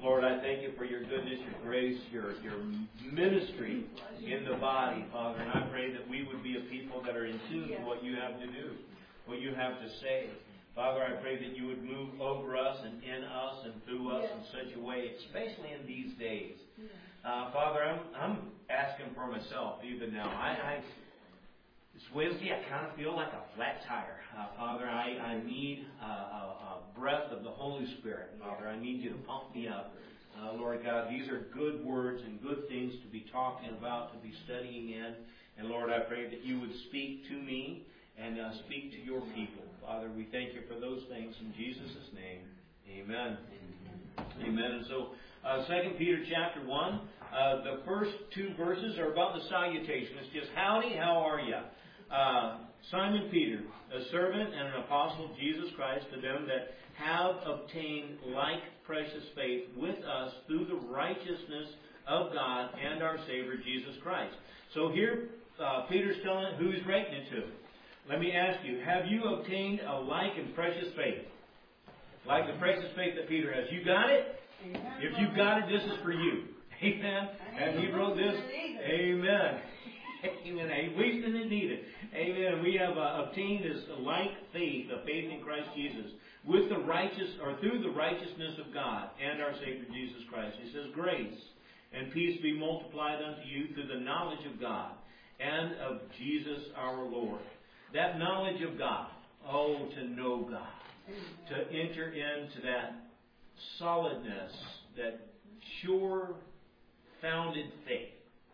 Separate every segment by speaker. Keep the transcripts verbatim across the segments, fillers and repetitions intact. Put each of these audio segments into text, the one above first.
Speaker 1: Lord, I thank you for your goodness, your grace, your, your ministry in the body, Father. And I pray that we would be a people that are in tune to what you have to do, what you have to say. Father, I pray that you would move over us and in us and through us in such a way, especially in these days. Uh, Father, I'm, I'm asking for myself even now. I, I This Wednesday, I kind of feel like a flat tire. Uh, Father, I, I need uh, a, a breath of the Holy Spirit. Father, I need you to pump me up. Uh, Lord God, these are good words and good things to be talking about, to be studying in. And Lord, I pray that you would speak to me and uh, speak to your people. Father, we thank you for those things in Jesus' name. Amen. Amen. And so, uh, Second Peter chapter one, uh, the first two verses are about the salutation. It's just, howdy, how are you? Uh, Simon Peter, a servant and an apostle of Jesus Christ, to them that have obtained like precious faith with us through the righteousness of God and our Savior Jesus Christ. So here, uh, Peter's telling who he's writing it to. Let me ask you, have you obtained a like and precious faith? Like the precious faith that Peter has. You got it? Amen. If you got it, this is for you. Amen. And he wrote this. Amen. Amen. We didn't need it. Amen. We have uh, obtained this like faith, a faith in Christ Jesus, with the righteous, or through the righteousness of God and our Savior Jesus Christ. He says, grace and peace be multiplied unto you through the knowledge of God and of Jesus our Lord. That knowledge of God, oh, to know God, to enter into that solidness, that sure founded faith,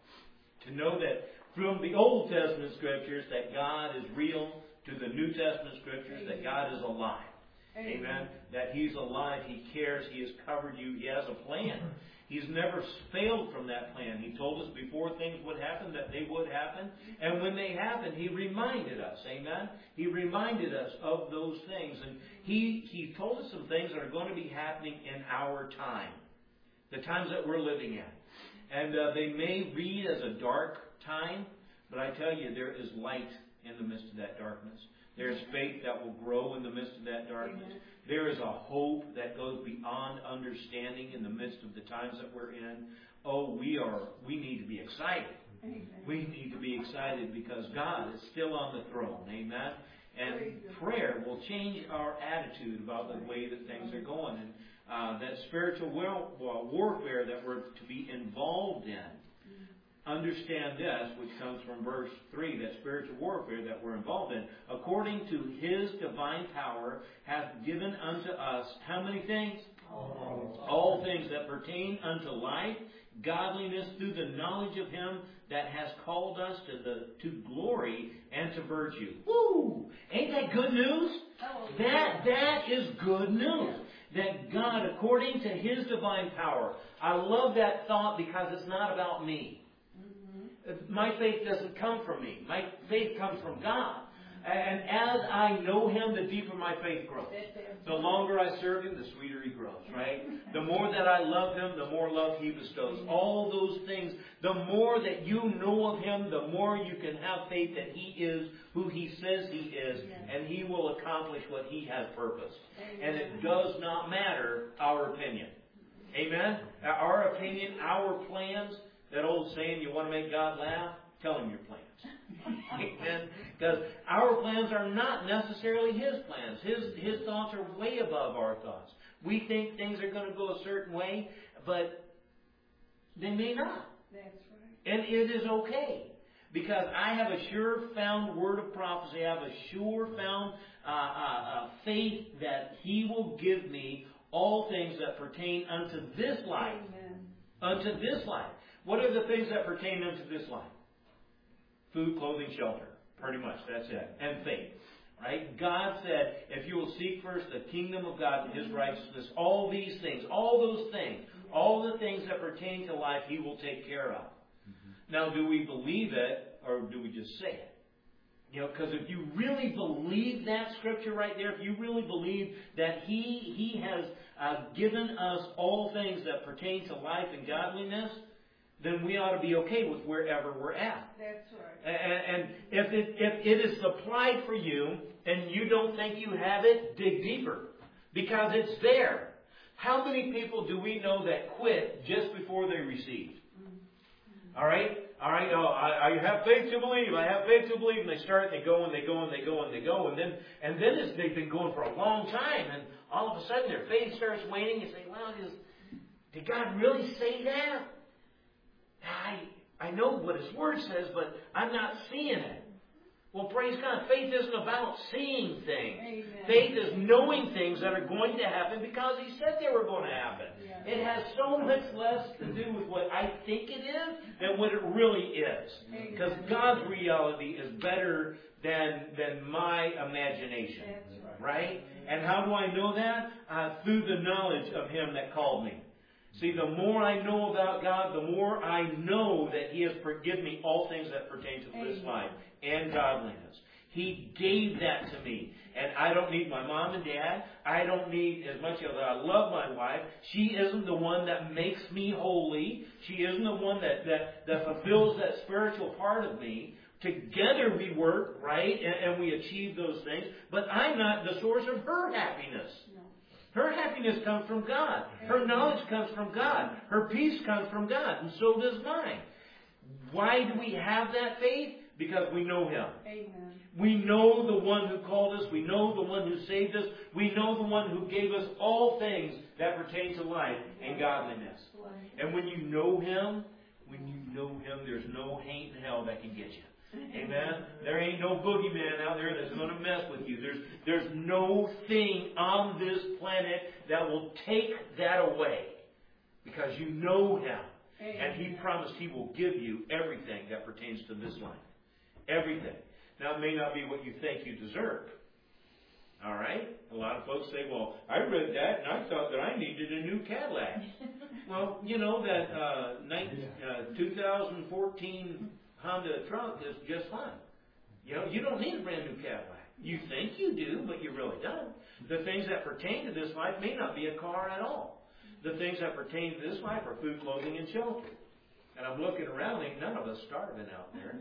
Speaker 1: to know that from the Old Testament Scriptures that God is real, to the New Testament Scriptures that God is alive. Amen. Amen. That He's alive, He cares, He has covered you, He has a plan. He's never failed from that plan. He told us before things would happen that they would happen. And when they happened, He reminded us. Amen? He reminded us of those things. And He, he told us some things that are going to be happening in our time. The times that we're living in. And uh, they may read as a dark time, but I tell you, there is light in the midst of that darkness. There's faith that will grow in the midst of that darkness. Amen. There is a hope that goes beyond understanding in the midst of the times that we're in. Oh, we are. We need to be excited. Amen. We need to be excited because God is still on the throne. Amen. And prayer will change our attitude about the way that things are going. And uh, that spiritual warfare that we're to be involved in. Understand this, which comes from verse three, that spiritual warfare that we're involved in, according to His divine power, hath given unto us how many things? All, All things that pertain unto life, godliness, through the knowledge of Him that has called us to the to glory and to virtue. Woo! Ain't that good news? That that is good news. That God, according to His divine power, I love that thought because it's not about me. My faith doesn't come from me. My faith comes from God. And as I know Him, the deeper my faith grows. The longer I serve Him, the sweeter He grows, right? The more that I love Him, the more love He bestows. All those things, the more that you know of Him, the more you can have faith that He is who He says He is, and He will accomplish what He has purposed. And it does not matter our opinion. Amen? Our opinion, our plans. That old saying, you want to make God laugh? Tell Him your plans. Amen? Because our plans are not necessarily His plans. His, His thoughts are way above our thoughts. We think things are going to go a certain way, but they may not. That's right. And it is okay. Because I have a sure found word of prophecy. I have a sure found uh, uh, uh, faith that He will give me all things that pertain unto this life. Amen. Unto this life. What are the things that pertain unto this life? Food, clothing, shelter. Pretty much, that's it. And faith. Right? God said, if you will seek first the kingdom of God and His righteousness, all these things, all those things, all the things that pertain to life, He will take care of. Mm-hmm. Now, do we believe it, or do we just say it? You know, because if you really believe that scripture right there, if you really believe that He, he has uh, given us all things that pertain to life and godliness, then we ought to be okay with wherever we're at.
Speaker 2: That's right.
Speaker 1: And, and if it if it is supplied for you and you don't think you have it, dig deeper. Because it's there. How many people do we know that quit just before they received? All right? All right, oh, I, I have faith to believe. I have faith to believe. And they start, and they go, and they go, and they go, and they go. And then and then it's, they've been going for a long time. And all of a sudden their faith starts waning. You say, well, is, did God really say that? I, I know what His Word says, but I'm not seeing it. Well, praise God. Faith isn't about seeing things. Amen. Faith is knowing things that are going to happen because He said they were going to happen. Yeah. It has so much less to do with what I think it is than what it really is. Because God's reality is better than, than my imagination. Right. right? And how do I know that? Uh, through the knowledge of Him that called me. See, the more I know about God, the more I know that He has forgiven me all things that pertain to this life and godliness. He gave that to me. And I don't need my mom and dad. I don't need, as much as I love my wife, she isn't the one that makes me holy. She isn't the one that, that, that fulfills that spiritual part of me. Together we work, right? And, and we achieve those things. But I'm not the source of her happiness. Her happiness comes from God. Her knowledge comes from God. Her peace comes from God. And so does mine. Why do we have that faith? Because we know Him. Amen. We know the one who called us. We know the one who saved us. We know the one who gave us all things that pertain to life and godliness. And when you know Him, when you know Him, there's no hate in hell that can get you. Amen. There ain't no boogeyman out there that's going to mess with you. There's there's no thing on this planet that will take that away because you know Him. And He promised He will give you everything that pertains to this life. Everything. Now, it may not be what you think you deserve. All right? A lot of folks say, well, I read that and I thought that I needed a new Cadillac. Well, you know that uh, nineteen, uh, twenty fourteen Honda truck is just fine. You know, you don't need a brand new Cadillac. You think you do, but you really don't. The things that pertain to this life may not be a car at all. The things that pertain to this life are food, clothing, and shelter. And I'm looking around, ain't none of us starving out there.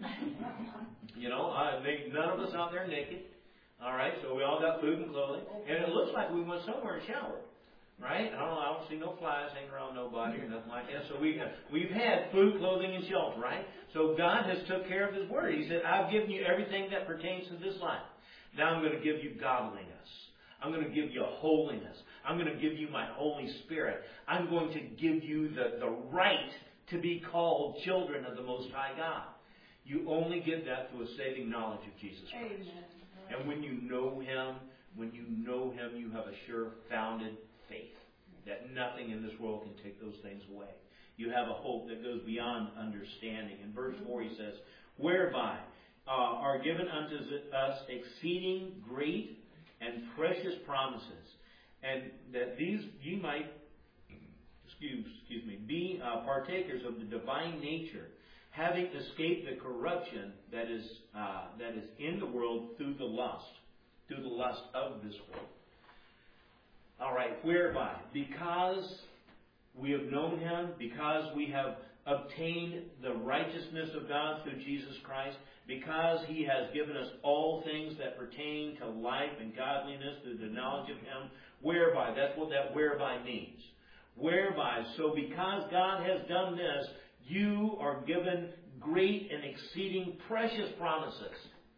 Speaker 1: You know, I think none of us out there naked. All right, so we all got food and clothing. And it looks like we went somewhere and showered. Right? I don't know, I don't see no flies hanging around nobody or nothing like that. So we, we've had food, clothing, and shelter, right? So God has took care of His Word. He said, I've given you everything that pertains to this life. Now I'm going to give you godliness. I'm going to give you holiness. I'm going to give you my Holy Spirit. I'm going to give you the, the right to be called children of the Most High God. You only get that through a saving knowledge of Jesus Christ. Amen. And when you know Him, when you know Him, you have a sure founded faith that nothing in this world can take those things away. You have a hope that goes beyond understanding. In verse four he says, whereby uh, are given unto us exceeding great and precious promises, and that these ye might, excuse, excuse me, be uh, partakers of the divine nature, having escaped the corruption that is uh, that is in the world through the lust, through the lust of this world. All right, whereby, because we have known Him, because we have obtained the righteousness of God through Jesus Christ, because He has given us all things that pertain to life and godliness through the knowledge of Him, whereby, that's what that whereby means. Whereby, so because God has done this, you are given great and exceeding precious promises.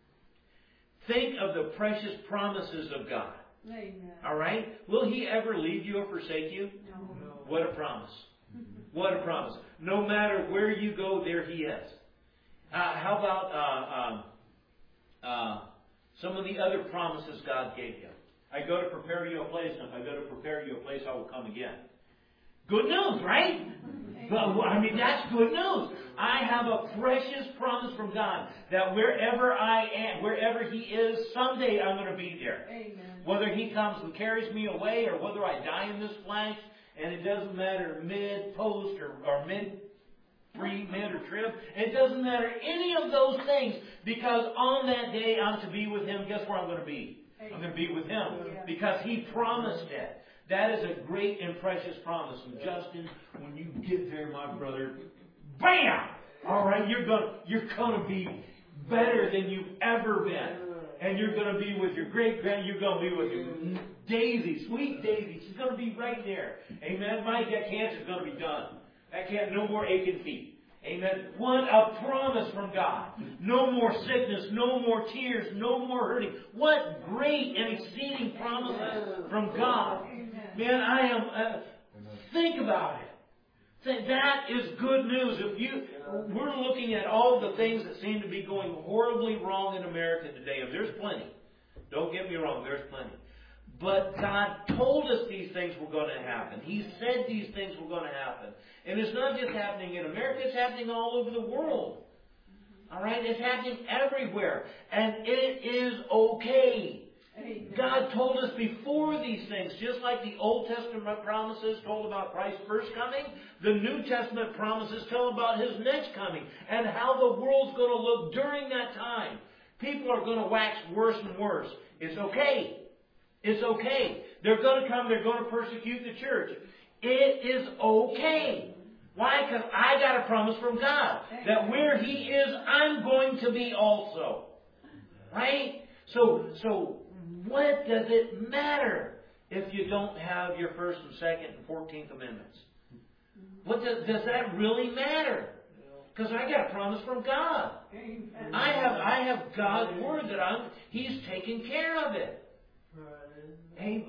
Speaker 1: Think of the precious promises of God. Amen. All right? Will He ever leave you or forsake you? No. What a promise. What a promise. No matter where you go, there He is. Uh, how about uh, uh, uh, some of the other promises God gave you? I go to prepare you a place, and if I go to prepare you a place, I will come again. Good news, right? Well, I mean, that's good news. I have a precious promise from God that wherever I am, wherever He is, someday I'm going to be there. Amen. Whether He comes and carries me away or whether I die in this flesh, and it doesn't matter mid, post, or, or mid, pre, mid, or trib. It doesn't matter any of those things, because on that day I'm to be with Him. Guess where I'm going to be? I'm going to be with Him because He promised it. That is a great and precious promise. And Justin, when you get there, my brother, bam! All right, you're going you're going to be better than you've ever been. And you're going to be with your great grand, you're going to be with your Daisy, sweet Daisy, she's going to be right there. Amen. My that cancer's going to be done. That can't, no more aching feet. Amen. What a promise from God. No more sickness, no more tears, no more hurting. What great and exceeding promises from God. Man, I am, uh, think about it. That is good news. If you, we're looking at all the things that seem to be going horribly wrong in America today, and there's plenty. Don't get me wrong, there's plenty. But God told us these things were going to happen. He said these things were going to happen. And it's not just happening in America, it's happening all over the world. All right? It's happening everywhere. And it is okay. God told us before these things, just like the Old Testament promises told about Christ's first coming, the New Testament promises tell about His next coming and how the world's going to look during that time. People are going to wax worse and worse. It's okay. It's okay. They're going to come, they're going to persecute the church. It is okay. Why? Because I got a promise from God that where He is, I'm going to be also. Right? So, so what does it matter if you don't have your First and Second and Fourteenth Amendments? What does, does that really matter? Because I got a promise from God. I have I have God's word that I'm He's taking care of it. Hey,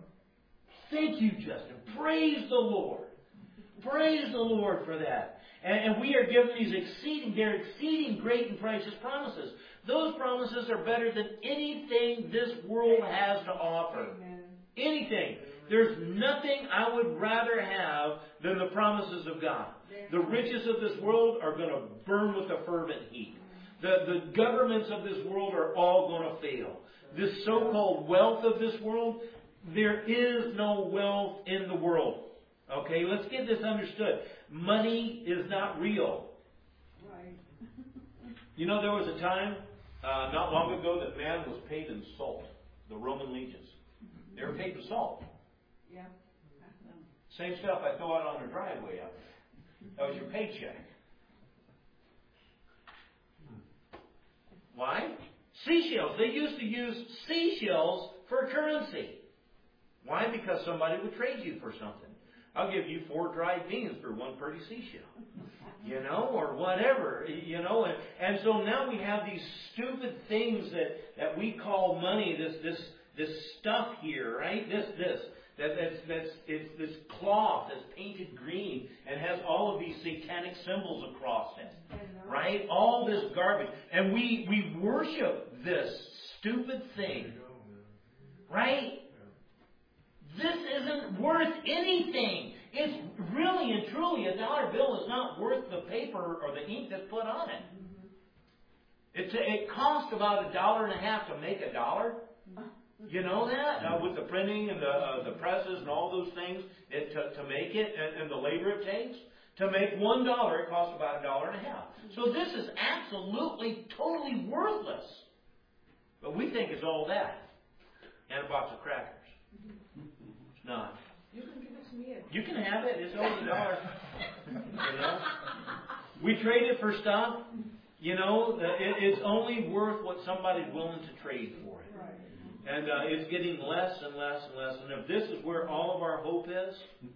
Speaker 1: thank you, Justin. Praise the Lord. Praise the Lord for that. And, and we are given these exceeding, they're exceeding great and precious promises. Those promises are better than anything this world has to offer. Amen. Anything. There's nothing I would rather have than the promises of God. The riches of this world are going to burn with a fervent heat. The, the governments of this world are all going to fail. This so-called wealth of this world, there is no wealth in the world. Okay, let's get this understood. Money is not real. Right. You know, there was a time uh, not long ago that man was paid in salt. The Roman legions. They were paid in salt. Yeah. Same stuff I throw out on the driveway out there. That was your paycheck. Why? Seashells. They used to use seashells for currency. Why? Because somebody would trade you for something. I'll give you four dried beans for one pretty seashell. You know, or whatever. You know, and, and so now we have these stupid things that, that we call money, this this this stuff here, right? This this. That, that's, that's, it's this cloth that's painted green and has all of these satanic symbols across it. Right? All this garbage. And we, we worship this stupid thing. Right? This isn't worth anything. It's really and truly, a dollar bill is not worth the paper or the ink that's put on it. It's a, it costs about a dollar and a half to make a dollar. You know that? Uh, with the printing and the uh, the presses and all those things it, to, to make it and, and the labor it takes. To make one dollar, it costs about a dollar and a half. So this is absolutely, totally worthless. But we think it's all that. And a box of crackers. It's not.
Speaker 2: You can give it to me.
Speaker 1: You can have it. It's only a dollar. You know? We trade it for stuff. You know, it, it's only worth what somebody's willing to trade for it. And uh, it's getting less and less and less. And if this is where all of our hope is,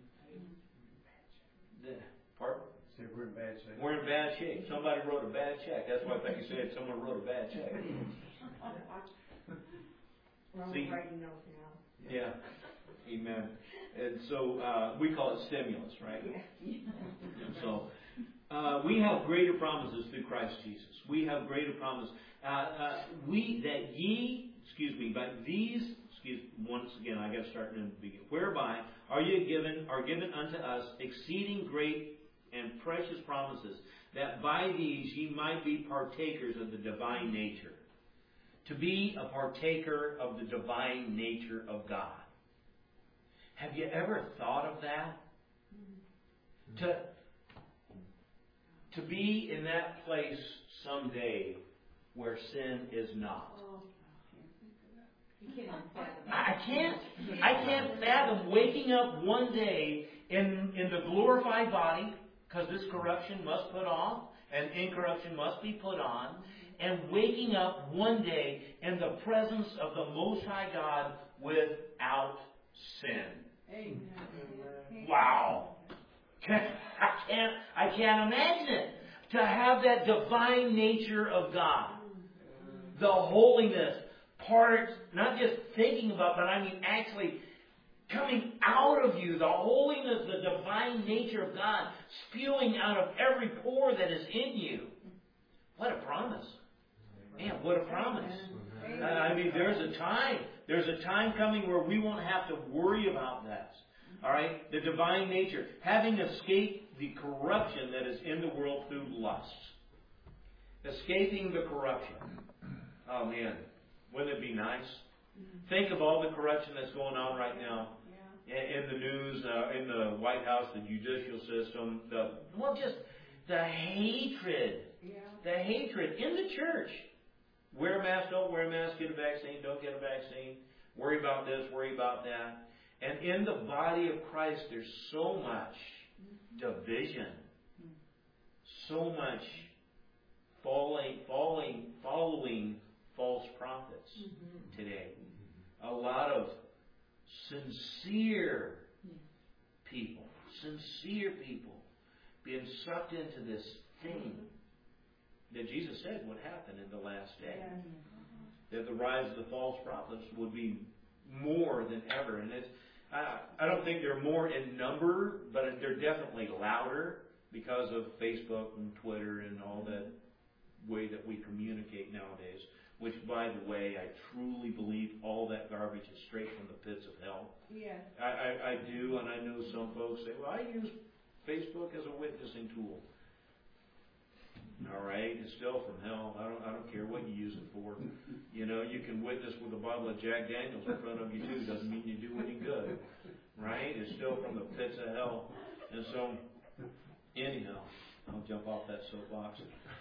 Speaker 1: the, pardon?
Speaker 3: We're in bad shape.
Speaker 1: We're in bad shape. Somebody wrote a bad check. That's why I think you said someone wrote a bad check.
Speaker 2: We're
Speaker 1: See?
Speaker 2: writing notes now.
Speaker 1: Yeah. Amen. And so uh, we call it stimulus, right?
Speaker 2: Yeah.
Speaker 1: So uh, we have greater promises through Christ Jesus. We have greater promises. Uh, uh, we that ye. Excuse me, but these, excuse once again, I got to start in the beginning. Whereby are you given, are given unto us exceeding great and precious promises, that by these ye might be partakers of the divine nature. To be a partaker of the divine nature of God. Have you ever thought of that? To, to be in that place someday where sin is not. I can't. I can't fathom waking up one day in in the glorified body, because this corruption must put off and incorruption must be put on, and waking up one day in the presence of the Most High God, without sin.
Speaker 2: Amen.
Speaker 1: Wow. I can't, I can't imagine it. To have that divine nature of God. The holiness part, not just thinking about, but I mean actually coming out of you. The holiness, the divine nature of God spewing out of every pore that is in you. What a promise. Man, what a promise. Uh, I mean, there's a time. There's a time coming where we won't have to worry about that. All right? The divine nature. Having escaped the corruption that is in the world through lust. Escaping the corruption. Oh, man. Wouldn't it be nice? Think of all the corruption that's going on right now. In the news, uh, in the White House, the judicial system. The, well, just the hatred. The hatred in the church. Wear a mask, don't wear a mask, get a vaccine, don't get a vaccine. Worry about this, worry about that. And in the body of Christ, there's so much division. So much falling, falling, following false prophets today. A lot of sincere people, sincere people being sucked into this thing that Jesus said would happen in the last day. That the rise of the false prophets would be more than ever. And it's, I, I don't think they're more in number, but they're definitely louder because of Facebook and Twitter and all that way that we communicate nowadays. Which, by the way, I truly believe all that garbage is straight from the pits of hell.
Speaker 2: Yes.
Speaker 1: I, I, I do, and I know some folks say, well, I use Facebook as a witnessing tool. All right, it's still from hell. I don't, I don't care what you use it for. You know, you can witness with a bottle of Jack Daniels in front of you too. Doesn't mean you do any good, right? It's still from the pits of hell. And so, anyhow, I'll jump off that soapbox.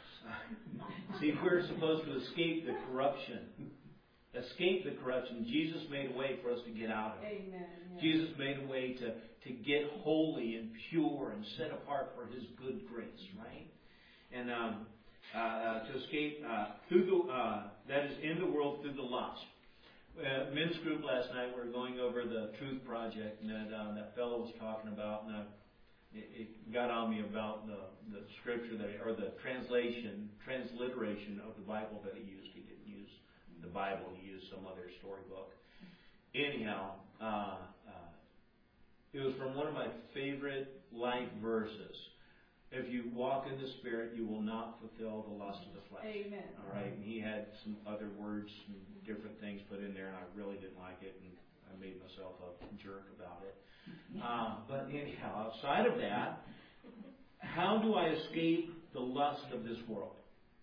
Speaker 1: See, we're supposed to escape the corruption. Escape the corruption. Jesus made a way for us to get out of it.
Speaker 2: Amen.
Speaker 1: Jesus made a way to, to get holy and pure and set apart for His good grace, right? And um, uh, to escape uh, through the uh, that is in the world through the lust. Uh, men's group last night, we were going over the Truth Project, and that uh, that fellow was talking about, and I, it, it got on me about the the scripture that, or the translation, transliteration of the Bible that he used. He didn't use the Bible; he used some other storybook. Anyhow, uh, uh, it was from one of my favorite life verses. If you walk in the Spirit, you will not fulfill the lust of the flesh.
Speaker 2: Amen.
Speaker 1: All right. And he had some other words and different things put in there, and I really didn't like it, and I made myself a jerk about it. Um, but anyhow, outside of that, how do I escape the lust of this world?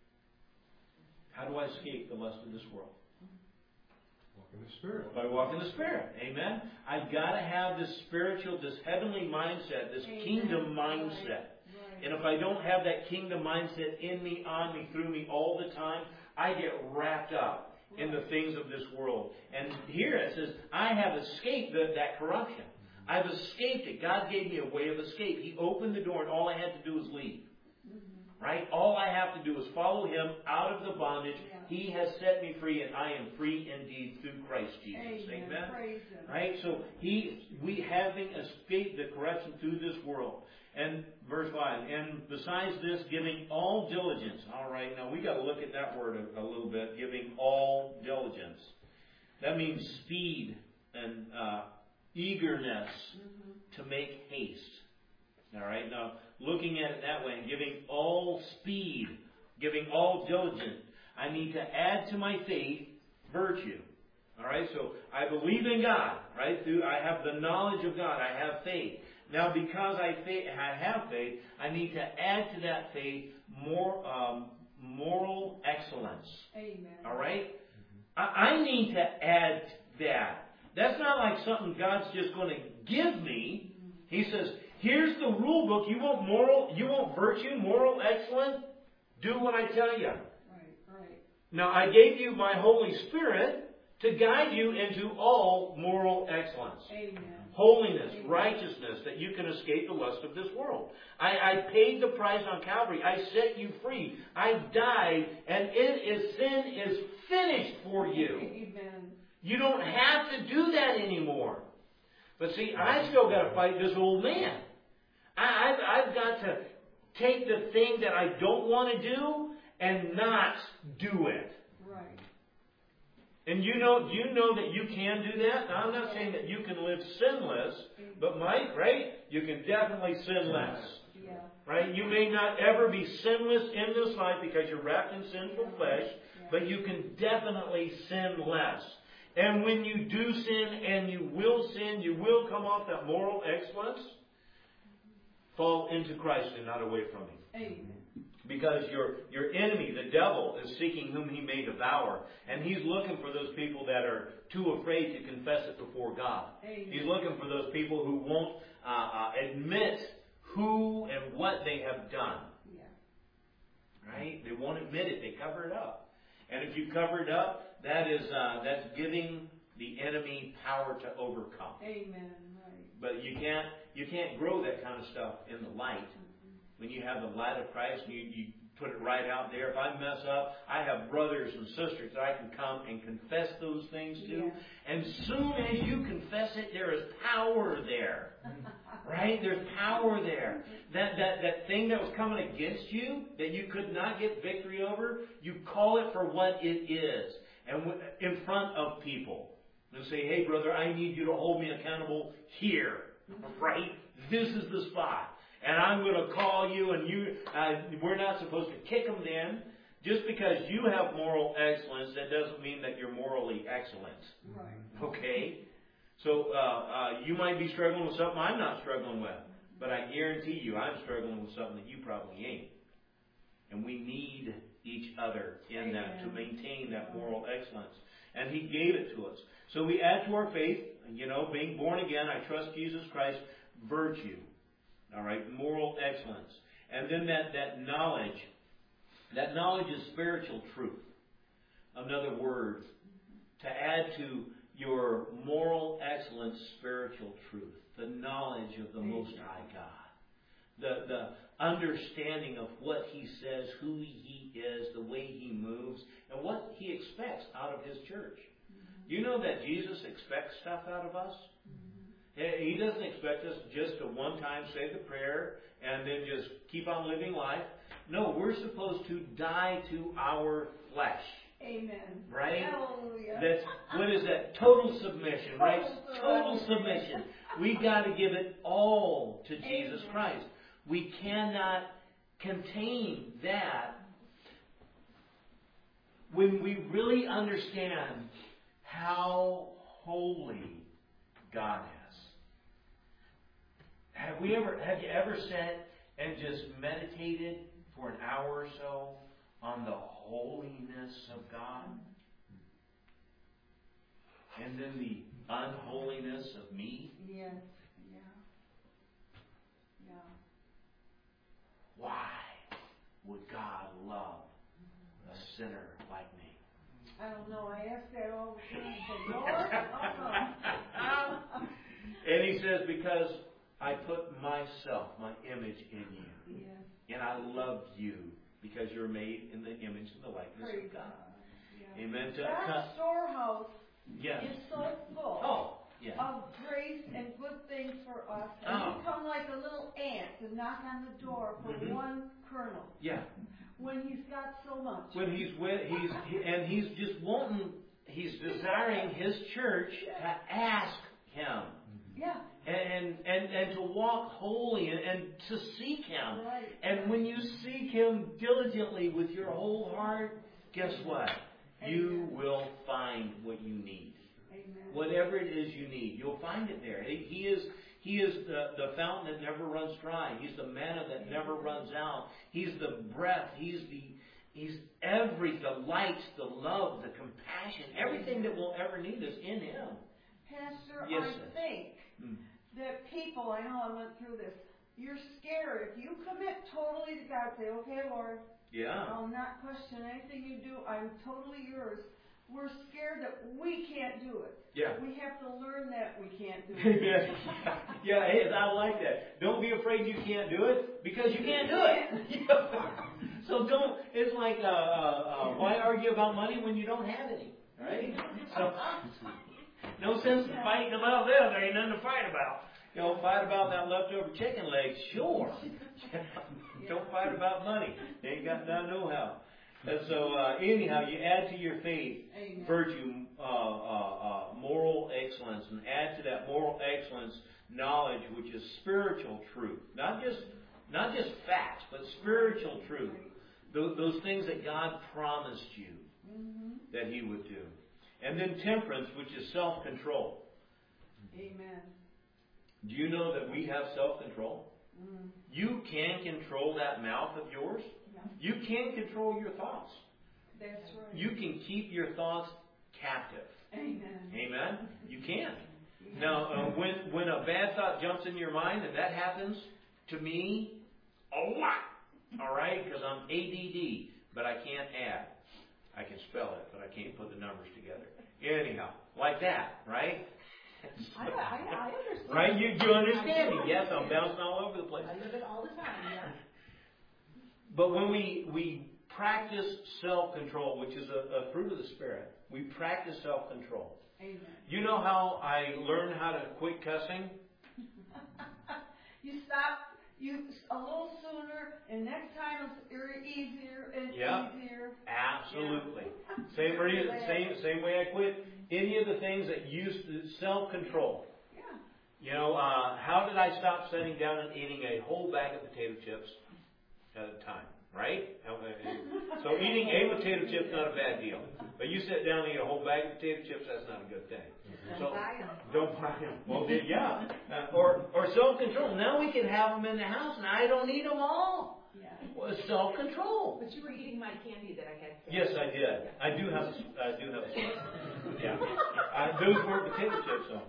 Speaker 1: How do I escape the lust of this world?
Speaker 3: Walk in the Spirit.
Speaker 1: By walking in the Spirit. Amen. I've got to have this spiritual, this heavenly mindset, this
Speaker 2: Amen.
Speaker 1: Kingdom mindset.
Speaker 2: Right.
Speaker 1: And if I don't have that kingdom mindset in me, on me, through me all the time, I get wrapped up in the things of this world. And here it says, I have escaped the, that corruption. I've escaped it. God gave me a way of escape. He opened the door, and all I had to do was leave. Mm-hmm. Right? All I have to do is follow Him out of the bondage. Yeah. He has set me free, and I am free indeed through Christ Jesus.
Speaker 2: Amen.
Speaker 1: Amen.
Speaker 2: Praise Him.
Speaker 1: Right? So He, we having escaped the corruption through this world. And verse five, and besides this, giving all diligence. All right, now we got to look at that word a, a little bit. Giving all diligence. That means speed and uh, eagerness mm-hmm. to make haste. All right, now looking at it that way, and giving all speed, giving all diligence. I need to add to my faith virtue. All right, so I believe in God. Right, through I have the knowledge of God. I have faith. Now, because I, faith, I have faith, I need to add to that faith more um, moral excellence.
Speaker 2: Amen.
Speaker 1: All right? Mm-hmm. I, I need to add that. That's not like something God's just going to give me. Mm-hmm. He says, here's the rule book. You want moral, you want virtue, moral excellence? Do what I tell you.
Speaker 2: Right, right.
Speaker 1: Now, I gave you my Holy Spirit to guide you into all moral excellence.
Speaker 2: Amen.
Speaker 1: Holiness, righteousness, that you can escape the lust of this world. I, I paid the price on Calvary. I set you free. I died, and it is sin is finished for you.
Speaker 2: Amen.
Speaker 1: You don't have to do that anymore. But see, I still got to fight this old man. I, I've, I've got to take the thing that I don't want to do and not do it.
Speaker 2: Right.
Speaker 1: And you know, you know that you can do that. Now, I'm not saying that you can live sinless, but Mike, right? You can definitely sin less.
Speaker 2: Yeah.
Speaker 1: Right? You may not ever be sinless in this life because you're wrapped in sinful flesh, but you can definitely sin less. And when you do sin, and you will sin, you will come off that moral excellence, fall into Christ and not away from Him.
Speaker 2: Amen.
Speaker 1: Because your your enemy, the devil, is seeking whom he may devour. And he's looking for those people that are too afraid to confess it before God.
Speaker 2: Amen.
Speaker 1: He's looking for those people who won't uh, uh, admit who and what they have done.
Speaker 2: Yeah.
Speaker 1: Right? They won't admit it. They cover it up. And if you cover it up, that is uh, that's giving the enemy power to overcome.
Speaker 2: Amen. Right.
Speaker 1: But you can't you can't grow that kind of stuff in the light. When you have the light of Christ, you, you put it right out there. If I mess up, I have brothers and sisters that I can come and confess those things to.
Speaker 2: Yeah.
Speaker 1: And soon as you confess it, there is power there. Right? There's power there. That, that, that thing that was coming against you, that you could not get victory over, you call it for what it is. And in front of people. And say, hey, brother, I need you to hold me accountable here. Right? This is the spot. And I'm going to call you, and you. Uh, we're not supposed to kick them then. Just because you have moral excellence, that doesn't mean that you're morally excellent.
Speaker 2: Right.
Speaker 1: Okay? So uh, uh, you might be struggling with something I'm not struggling with. But I guarantee you I'm struggling with something that you probably ain't. And we need each other in that to maintain that moral excellence. And He gave it to us. So we add to our faith, you know, being born again, I trust Jesus Christ, virtue. All right, moral excellence. And then that, that knowledge. That knowledge is spiritual truth. Another word. To add to your moral excellence, spiritual truth. The knowledge of the Most High God. The, the understanding of what He says, who He is, the way He moves, and what He expects out of His church. You know that Jesus expects stuff out of us? He doesn't expect us just to one time say the prayer and then just keep on living life. No, we're supposed to die to our flesh.
Speaker 2: Amen.
Speaker 1: Right?
Speaker 2: Hallelujah.
Speaker 1: That's, what is that? Total submission, right?
Speaker 2: Total
Speaker 1: Total submission. We got to give it all to Jesus
Speaker 2: Amen.
Speaker 1: Christ. We cannot contain that when we really understand how holy God is. Have we ever? Have you ever sat and just meditated for an hour or so on the holiness of God, and then the unholiness of me?
Speaker 2: Yes. Yeah. Yeah.
Speaker 1: Why would God love a sinner like me?
Speaker 2: I don't know. I ask that all the time. I say, Lord, how come?
Speaker 1: And He says, because I put myself, my image in you.
Speaker 2: Yes.
Speaker 1: And I loved you because you're made in the image and the likeness
Speaker 2: Praise
Speaker 1: of God.
Speaker 2: God. Yeah.
Speaker 1: Amen. To,
Speaker 2: God's
Speaker 1: to,
Speaker 2: storehouse
Speaker 1: yes.
Speaker 2: is so full
Speaker 1: Oh, yeah.
Speaker 2: of grace and good things for us. And
Speaker 1: Oh.
Speaker 2: we come like a little ant to knock on the door for
Speaker 1: Mhm.
Speaker 2: one kernel
Speaker 1: Yeah.
Speaker 2: when He's got so much.
Speaker 1: When he's with, he's he, and he's just wanting, he's desiring His church to ask Him.
Speaker 2: Yeah.
Speaker 1: And, and and to walk holy and, and to seek Him.
Speaker 2: Right.
Speaker 1: And when you seek Him diligently with your whole heart, guess what? You will find what you need.
Speaker 2: Amen.
Speaker 1: Whatever it is you need, you'll find it there. He, he is He is the, the fountain that never runs dry. He's the manna that never runs out. He's the breath. He's the He's every the light, the love, the compassion, everything that we'll ever need is in Him.
Speaker 2: Pastor,
Speaker 1: Yes,
Speaker 2: I
Speaker 1: sir.
Speaker 2: think
Speaker 1: Hmm.
Speaker 2: that people, I know I went through this, you're scared. If you commit totally to God, say, okay, Lord,
Speaker 1: Yeah.
Speaker 2: I'll not question anything you do. I'm totally yours. We're scared that we can't do it.
Speaker 1: Yeah.
Speaker 2: We have to learn that we can't do it.
Speaker 1: yeah, yeah, hey, I like that. Don't be afraid you can't do it because you can't do it. So don't. It's like uh, uh, uh, why argue about money when you don't have any, right? So, no sense in fighting about this. There ain't nothing to fight about. You know, fight about that leftover chicken leg, sure. Don't fight about money. They ain't got none know-how. And so, uh, anyhow, you add to your faith
Speaker 2: Amen.
Speaker 1: virtue, uh, uh, uh, moral excellence, and add to that moral excellence knowledge, which is spiritual truth, not just not just facts, but spiritual truth. Those, those things that God promised you
Speaker 2: Mm-hmm.
Speaker 1: that He would do, and then temperance, which is self-control.
Speaker 2: Amen.
Speaker 1: Do you know that we have self-control?
Speaker 2: Mm.
Speaker 1: You can control that mouth of yours. You can control your thoughts.
Speaker 2: That's right.
Speaker 1: You can keep your thoughts captive.
Speaker 2: Amen.
Speaker 1: Amen? You can. Now, uh, when, when a bad thought jumps in your mind, and that happens to me a lot, all right, because I'm A D D, but I can't add. I can spell it, but I can't put the numbers together. Anyhow, like that, right?
Speaker 4: I, I, I understand.
Speaker 1: Right? You, you understand me? Yes, I'm bouncing all over the place.
Speaker 4: I live it all the time, yeah.
Speaker 1: But when we, we practice self-control, which is a, a fruit of the Spirit, we practice self-control.
Speaker 2: Amen.
Speaker 1: You know how I learned how to quit cussing?
Speaker 2: You stop you a little sooner, and next time it's easier and
Speaker 1: Yeah.
Speaker 2: easier.
Speaker 1: Absolutely. Same reason, same same way I quit any of the things that used to self-control.
Speaker 2: Yeah.
Speaker 1: You know, uh, how did I stop sitting down and eating a whole bag of potato chips at a time? Right? So eating a potato chip is not a bad deal. But you sit down and eat a whole bag of potato chips, that's not a good thing. So don't buy them. Well, yeah. Uh, or or self-control. Now we can have them in the house, and I don't eat them all.
Speaker 2: Yeah.
Speaker 1: Well, it's self-control.
Speaker 4: But you were eating my candy that I had.
Speaker 1: Yes, I did. I do have. A, I do have. A, yeah. Uh, those weren't potato chips, though.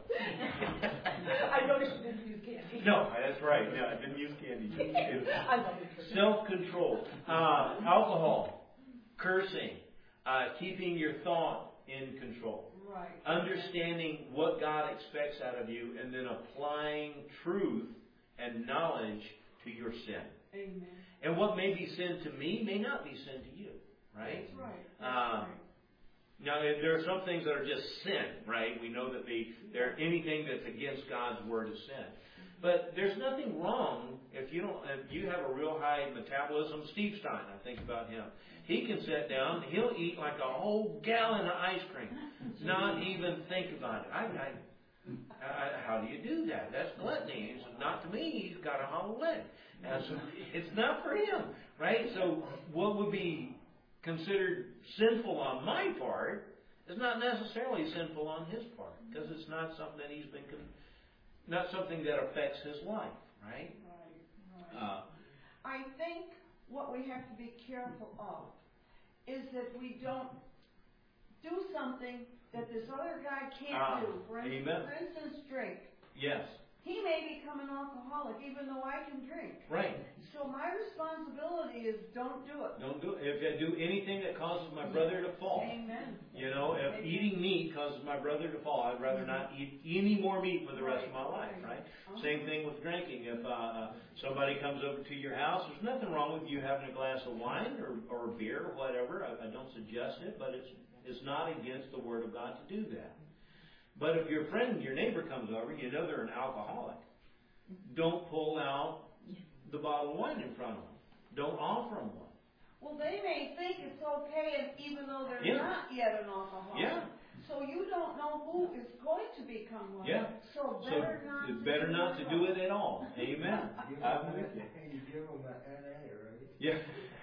Speaker 4: I noticed you didn't use candy.
Speaker 1: No, that's right. No, I didn't use candy.
Speaker 4: I love it.
Speaker 1: Self-control, uh, alcohol, cursing, uh, keeping your thought in control.
Speaker 2: Right.
Speaker 1: Understanding what God expects out of you, and then applying truth and knowledge to your sin.
Speaker 2: Amen.
Speaker 1: And what may be sin to me may not be sin to you, right?
Speaker 2: That's right. That's
Speaker 1: Um,
Speaker 2: right.
Speaker 1: Now, there are some things that are just sin, right? We know that they, they're anything that's against God's word is sin. But there's nothing wrong if you don't. If you have a real high metabolism. Steve Stein, I think about him. He can sit down. He'll eat like a whole gallon of ice cream, not even think about it. I, I, I, how do you do that? That's gluttony. He said, not to me. He's got a hollow leg. And so it's not for him, right? So what would be considered sinful on my part is not necessarily sinful on his part, because it's not something that he's been. Con- Not something that affects his life, right?
Speaker 2: Right, right.
Speaker 1: Uh,
Speaker 2: I think what we have to be careful of is that we don't do something that this other guy can't
Speaker 1: Ah,
Speaker 2: do. For instance,
Speaker 1: amen.
Speaker 2: for instance, Drake.
Speaker 1: yes,
Speaker 2: He may become an alcoholic even though I can drink.
Speaker 1: right.
Speaker 2: So my responsibility is don't do it.
Speaker 1: Don't do if I do anything that causes my brother to fall.
Speaker 2: Amen.
Speaker 1: You know, if
Speaker 2: Amen.
Speaker 1: eating meat causes my brother to fall, I'd rather not eat any more meat for the rest of my life, right?
Speaker 2: Uh-huh.
Speaker 1: Same thing with drinking. If uh, uh, somebody comes over to your house, there's nothing wrong with you having a glass of wine or, or beer or whatever. I, I don't suggest it, but it's it's not against the Word of God to do that. But if your friend, your neighbor comes over, you know they're an alcoholic, don't pull out the bottle of wine in front of them. Don't offer them one.
Speaker 2: Well, they may think it's okay, and even though they're
Speaker 1: Yeah.
Speaker 2: not yet an alcoholic.
Speaker 1: Yeah.
Speaker 2: So you don't know who is going to become one.
Speaker 1: Yeah.
Speaker 2: So
Speaker 1: So
Speaker 2: better not.
Speaker 1: it's
Speaker 2: to
Speaker 1: better
Speaker 2: do
Speaker 1: not to do it at all. Amen.
Speaker 3: Give
Speaker 1: I'm
Speaker 3: them
Speaker 1: with you.
Speaker 3: a- You give them an N A, right?
Speaker 1: Yeah.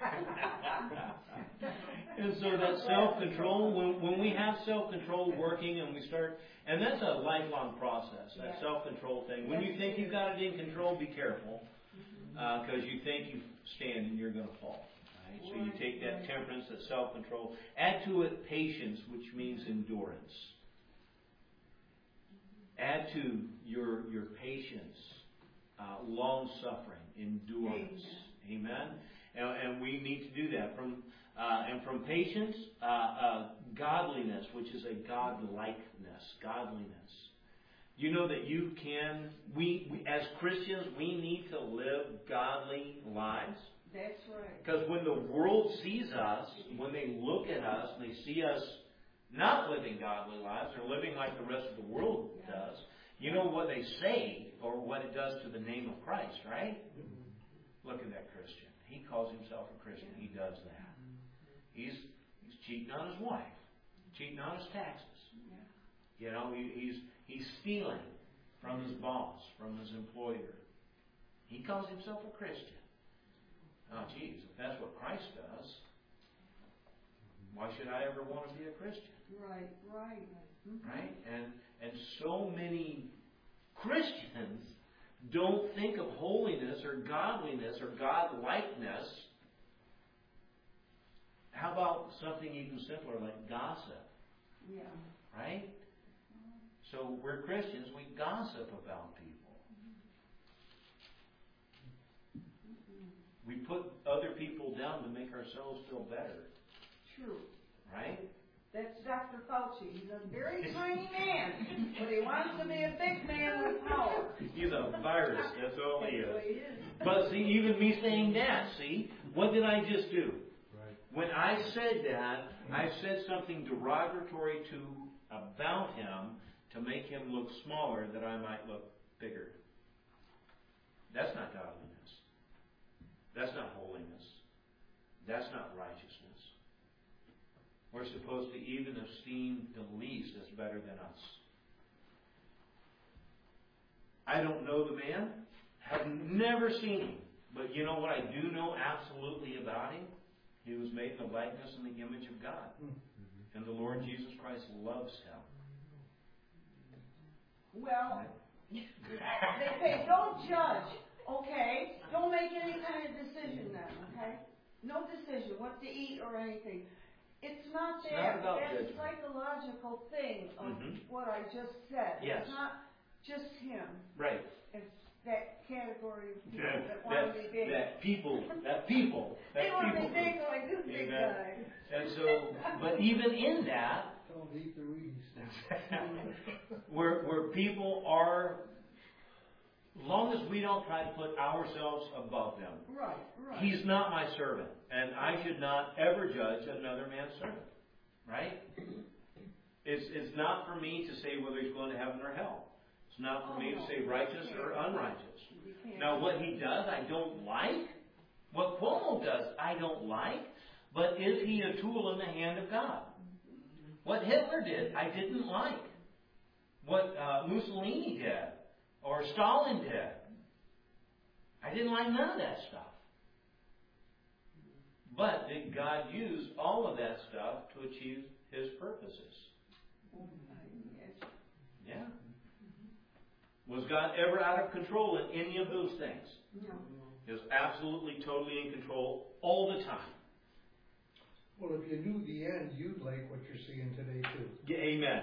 Speaker 1: And so that self-control, when, when we have self-control working and we start, and that's a lifelong process, that
Speaker 2: Yeah.
Speaker 1: self-control thing. When you think you've got it in control, be careful, because you think you stand and you're going to fall. Right? So you take that temperance, that self-control, add to it patience, which means endurance. Add to your your patience, uh, long-suffering, endurance. Amen. And, and we need to do that. From uh, and from patience, uh, uh, godliness, which is a godlikeness, godliness. You know that you can. We, we as Christians, we need to live godly lives.
Speaker 2: That's right.
Speaker 1: Because when the world sees us, when they look at us and they see us not living godly lives, or living like the rest of the world does, you know what they say or what it does to the name of Christ, right? Look at that Christian. He calls himself a Christian. He does that. He's he's cheating on his wife, cheating on his taxes. You know, he, he's he's stealing from his boss, from his employer. He calls himself a Christian. Oh, geez, if that's what Christ does, why should I ever want to be a Christian?
Speaker 2: Right, right. Mm-hmm.
Speaker 1: Right? And and so many Christians don't think of holiness or godliness or God-likeness. How about something even simpler like gossip?
Speaker 2: Yeah.
Speaker 1: Right? So we're Christians, we gossip about people. We put other people down to make ourselves feel better.
Speaker 2: True.
Speaker 1: Right?
Speaker 2: That's Doctor Fauci. He's a very tiny man, but he wants to be a big man with power.
Speaker 1: He's a virus, that's all he
Speaker 2: That's
Speaker 1: is.
Speaker 2: what he is.
Speaker 1: But see, even me saying that, see, what did I just do?
Speaker 3: Right.
Speaker 1: When I said that, I said something derogatory to about him to make him look smaller, that I might look bigger. That's not godliness. That's not holiness. That's not righteousness. We're supposed to even esteem the least as better than us. I don't know the man, have never seen him, but you know what I do know absolutely about him? He was made in the likeness and the image of God. Mm-hmm. And the Lord Jesus Christ loves him.
Speaker 2: Well, they say don't judge, okay? Don't make any kind of decision then, okay? No decision, what to eat or anything. It's not
Speaker 1: It's
Speaker 2: there.
Speaker 1: not about
Speaker 2: That's a
Speaker 1: judgment.
Speaker 2: psychological thing of
Speaker 1: Mhm.
Speaker 2: what I just said.
Speaker 1: Yes.
Speaker 2: It's not just him.
Speaker 1: Right.
Speaker 2: It's that category of people
Speaker 1: That,
Speaker 2: that, want to be big.
Speaker 1: that people, that people, that
Speaker 2: they want to
Speaker 1: people
Speaker 2: be big like this big
Speaker 1: Amen.
Speaker 2: guy.
Speaker 1: And so, but even in that,
Speaker 3: Don't eat the Wheaties.
Speaker 1: where where people are, as long as we don't try to put ourselves above them.
Speaker 2: Right, right.
Speaker 1: He's not my servant, and I should not ever judge another man's servant. Right? It's it's not for me to say whether he's going to heaven or hell. It's not for
Speaker 2: Oh,
Speaker 1: me
Speaker 2: no.
Speaker 1: to say righteous or unrighteous.
Speaker 2: You can't.
Speaker 1: Now, what he does, I don't like. What Cuomo does, I don't like. But is he a tool in the hand of God? What Hitler did, I didn't like. What uh, Mussolini did, or Stalin did, I didn't like none of that stuff. But did God use all of that stuff to achieve His purposes? Yeah. Was God ever out of control in any of those things?
Speaker 2: No.
Speaker 1: He was absolutely, totally in control all the time.
Speaker 3: Well, if you knew the end, you'd like what you're seeing today, too.
Speaker 1: Yeah, amen.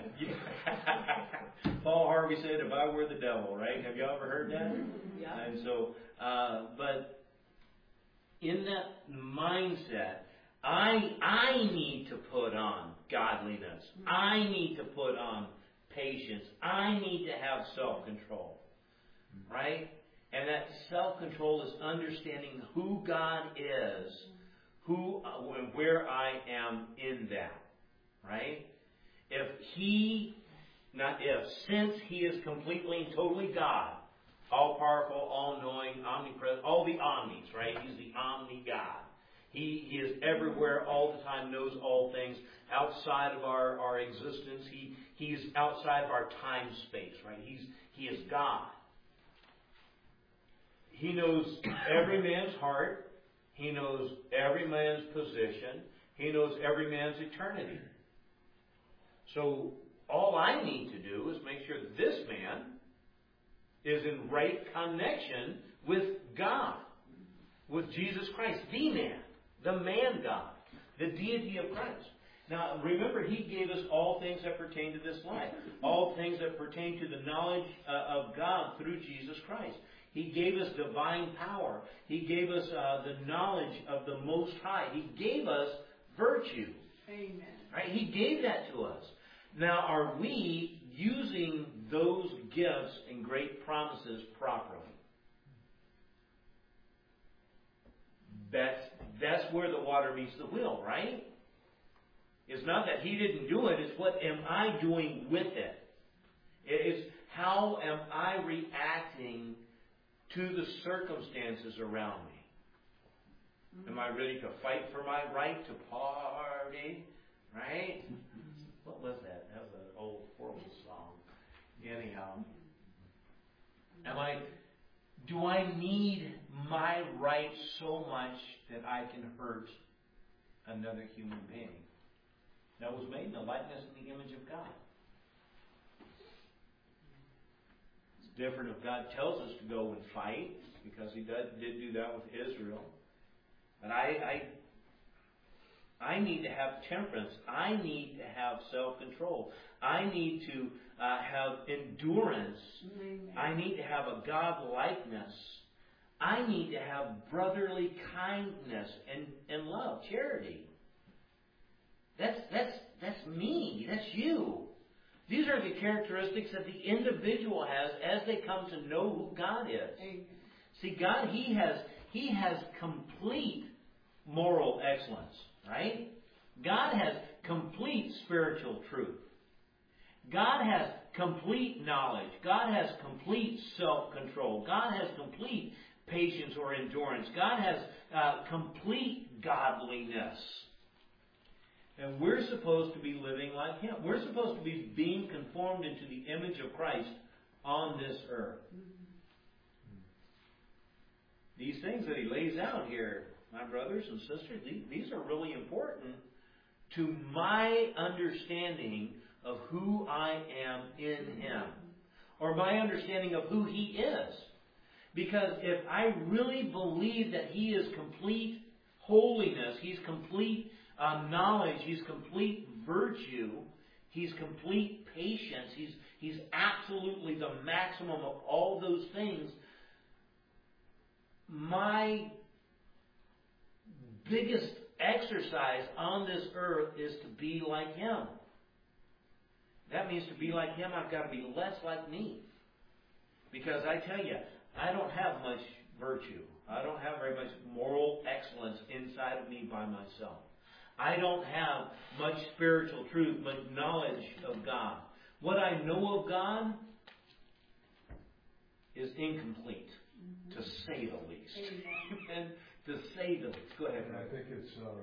Speaker 1: Paul Harvey said, if I were the devil, right? Have you ever heard that?
Speaker 4: Yeah.
Speaker 1: And so, uh, but in that mindset, I I need to put on godliness. I need to put on patience. I need to have self-control. Right? And that self-control is understanding who God is, who, uh, where I am in that. Right? If He, not if, since He is completely and totally God, all-powerful, all-knowing, omnipresent, all the omnis, right? He's the omni-God. He, he is everywhere, all the time, knows all things, outside of our, our existence. He He's outside of our time-space, right? He's He is God. He knows every man's heart. He knows every man's position. He knows every man's eternity. So all I need to do is make sure that this man is in right connection with God, with Jesus Christ, the man, the man God, the deity of Christ. Now, remember, He gave us all things that pertain to this life, all things that pertain to the knowledge uh, of God through Jesus Christ. He gave us divine power. He gave us uh, the knowledge of the Most High. He gave us virtue.
Speaker 2: Amen.
Speaker 1: Right? He gave that to us. Now, are we using those gifts and great promises properly? That's, that's where the water meets the wheel, right? It's not that He didn't do it, it's what am I doing with it. It's how am I reacting to the circumstances around me. Am I ready to fight for my right to party? Right? What was that? That was an old horrible song. Anyhow. Am I, do I need my right so much that I can hurt another human being that was made in the likeness and the image of God? It's different if God tells us to go and fight, because He did, did do that with Israel. But I, I, I need to have temperance. I need to have self-control. I need to uh, have endurance.
Speaker 2: Amen.
Speaker 1: I need to have a God-likeness. I need to have brotherly kindness and, and love, charity. That's, that's, that's me. That's you. These are the characteristics that the individual has as they come to know who God is.
Speaker 2: Amen.
Speaker 1: See, God, He has He has complete moral excellence, right? God has complete spiritual truth. God has complete knowledge. God has complete self-control. God has complete patience or endurance. God has uh, complete godliness. And we're supposed to be living like Him. We're supposed to be being conformed into the image of Christ on this earth. These things that He lays out here, my brothers and sisters, these are really important to my understanding of who I am in Him, or my understanding of who He is. Because if I really believe that He is complete holiness, He's complete uh, knowledge, He's complete virtue, He's complete patience, He's, He's absolutely the maximum of all those things, my biggest exercise on this earth is to be like Him. That means to be like Him, I've got to be less like me. Because I tell you, I don't have much virtue. I don't have very much moral excellence inside of me by myself. I don't have much spiritual truth, much knowledge of God. What I know of God is incomplete, to say the least. And to say the least. Go ahead.
Speaker 5: And I think it's um,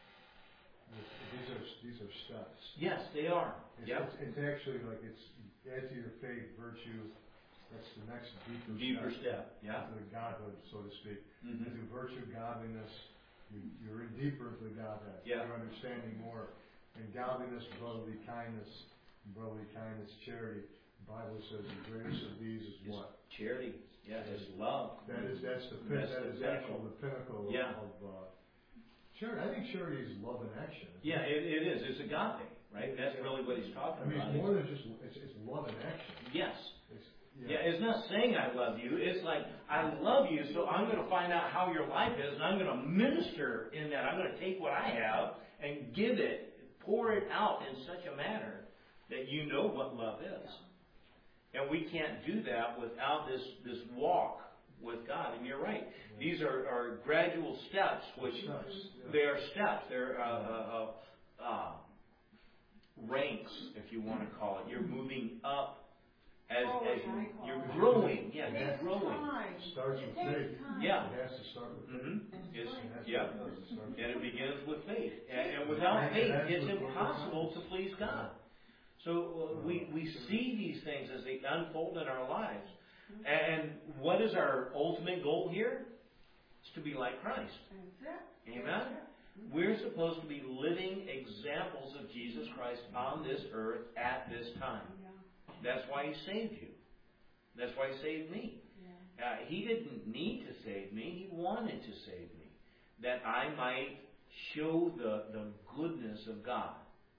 Speaker 5: these are these are steps.
Speaker 1: Yes, they are.
Speaker 5: It's,
Speaker 1: Yep.
Speaker 5: it's, it's actually like it's add to your faith, virtue. That's the next deeper,
Speaker 1: Deeper
Speaker 5: step.
Speaker 1: step. Yeah.
Speaker 5: To the godhood, so to speak.
Speaker 1: Mm-hmm.
Speaker 5: Into virtue, godliness, you, you're in deeper into the Godhead.
Speaker 1: Yeah.
Speaker 5: You're understanding more. And godliness, brotherly kindness, brotherly kindness, charity. The Bible says the greatest of these is
Speaker 1: It's
Speaker 5: what?
Speaker 1: charity. Yeah, it's love.
Speaker 5: That is that's the pin,
Speaker 1: That's
Speaker 5: that
Speaker 1: the
Speaker 5: is actual the pinnacle
Speaker 1: Yeah.
Speaker 5: of uh, charity. I think charity is love in action.
Speaker 1: Yeah, it, it is. It's agape, right? That's really what he's talking
Speaker 5: I mean,
Speaker 1: about.
Speaker 5: it's more than just it's, it's love in action.
Speaker 1: Yes.
Speaker 5: It's,
Speaker 1: Yeah, it's not saying I love you. It's like, I love you, so I'm going to find out how your life is, and I'm going to minister in that. I'm going to take what I have and give it, pour it out in such a manner that you know what love is. And we can't do that without this, this walk with God. And you're right. These are, are gradual steps, which
Speaker 5: Steps, yeah.
Speaker 1: they are steps. They're uh, uh, uh, uh, ranks, if you want to call it. You're moving up. As,
Speaker 2: Oh,
Speaker 1: as
Speaker 2: I
Speaker 1: you,
Speaker 2: call
Speaker 1: you're
Speaker 2: it.
Speaker 1: growing, yeah,
Speaker 2: It
Speaker 1: you're
Speaker 2: takes
Speaker 1: growing.
Speaker 2: time.
Speaker 5: It starts
Speaker 2: It
Speaker 5: with
Speaker 2: takes
Speaker 5: faith.
Speaker 2: time.
Speaker 1: Yeah.
Speaker 5: It has to start with faith.
Speaker 1: Mm-hmm. It's,
Speaker 5: It has to-
Speaker 1: yeah,
Speaker 5: it has to start with
Speaker 1: and it
Speaker 5: faith.
Speaker 1: begins with faith. And, and without
Speaker 5: And
Speaker 1: faith,
Speaker 5: that's
Speaker 1: it's
Speaker 5: what we're
Speaker 1: impossible to
Speaker 5: about.
Speaker 1: please God. So uh, we we see these things as they unfold in our lives. And what is our ultimate goal here? It's to be like Christ.
Speaker 2: That's it.
Speaker 1: Amen? We're supposed to be living examples of Jesus Christ on this earth at this time. That's why He saved you. That's why He saved me. Uh, he didn't need to save me. He wanted to save me. That I might show the, the goodness of God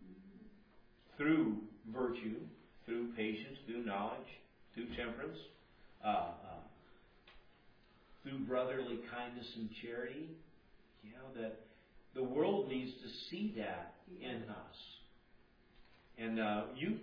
Speaker 1: through virtue, through patience, through knowledge, through temperance, uh, uh, through brotherly kindness and charity. You know, that the world needs to see that in us. And uh, you,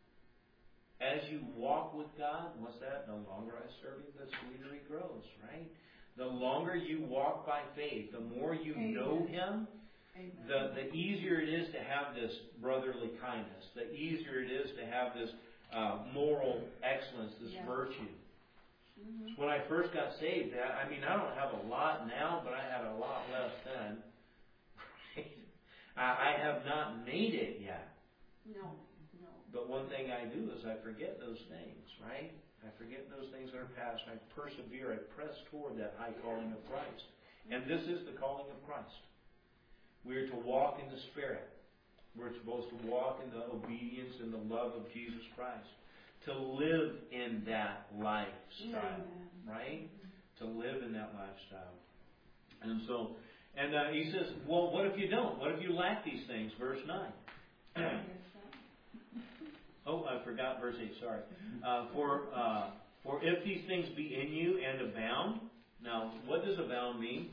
Speaker 1: as you walk with God, what's that? The longer I serve Him, the sweeter He grows, right? The longer you walk by faith, the more you know Him, the, the easier it is to have this brotherly kindness, the easier it is to have this uh, moral excellence, this
Speaker 2: Yeah.
Speaker 1: virtue.
Speaker 2: Mm-hmm.
Speaker 1: When I first got saved, I, I mean, I don't have a lot now, but I had a lot less then. I, I have not made it yet.
Speaker 2: No, no.
Speaker 1: But one thing I do is I forget those things, right? I forget those things that are past. I persevere. I press toward that high calling of Christ. And this is the calling of Christ. We're to walk in the Spirit. We're supposed to walk in the obedience and the love of Jesus Christ. To live in that lifestyle, right? To live in that lifestyle. And so, and uh, he says, well, what if you don't? What if you lack these things? Verse nine. Oh, I forgot verse eight, sorry. Uh, for uh, for if these things be in you and abound. Now, what does abound mean?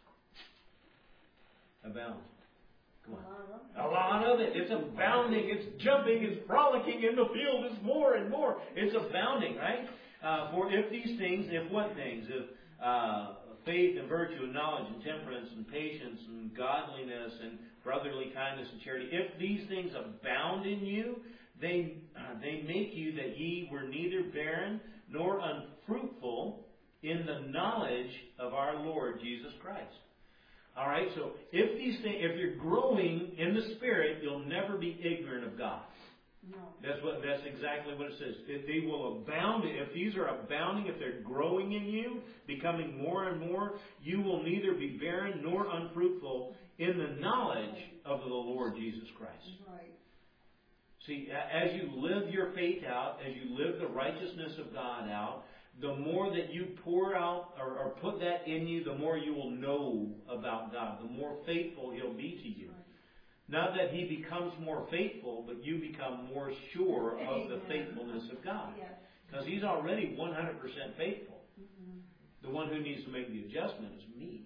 Speaker 1: Abound. Come on. A lot of it. It's abounding. It's jumping. It's frolicking in the field. It's more and more. It's abounding, right? Uh, for if these things, if what things? If uh, faith and virtue and knowledge and temperance and patience and godliness and brotherly kindness and charity, if these things abound in you, they uh, they make you that ye were neither barren nor unfruitful in the knowledge of our Lord Jesus Christ. All right, so if these things, if you're growing in the Spirit, you'll never be ignorant of God.
Speaker 2: No.
Speaker 1: That's what. That's exactly what it says. If they will abound, if these are abounding, if they're growing in you, becoming more and more, you will neither be barren nor unfruitful in the knowledge of the Lord Jesus Christ.
Speaker 2: Right.
Speaker 1: See, as you live your faith out, as you live the righteousness of God out, the more that you pour out or, or put that in you, the more you will know about God. The more faithful He'll be to you. Not that He becomes more faithful, but you become more sure of the faithfulness of God. Because He's already one hundred percent faithful.
Speaker 2: Mm-hmm.
Speaker 1: The one who needs to make the adjustment is me.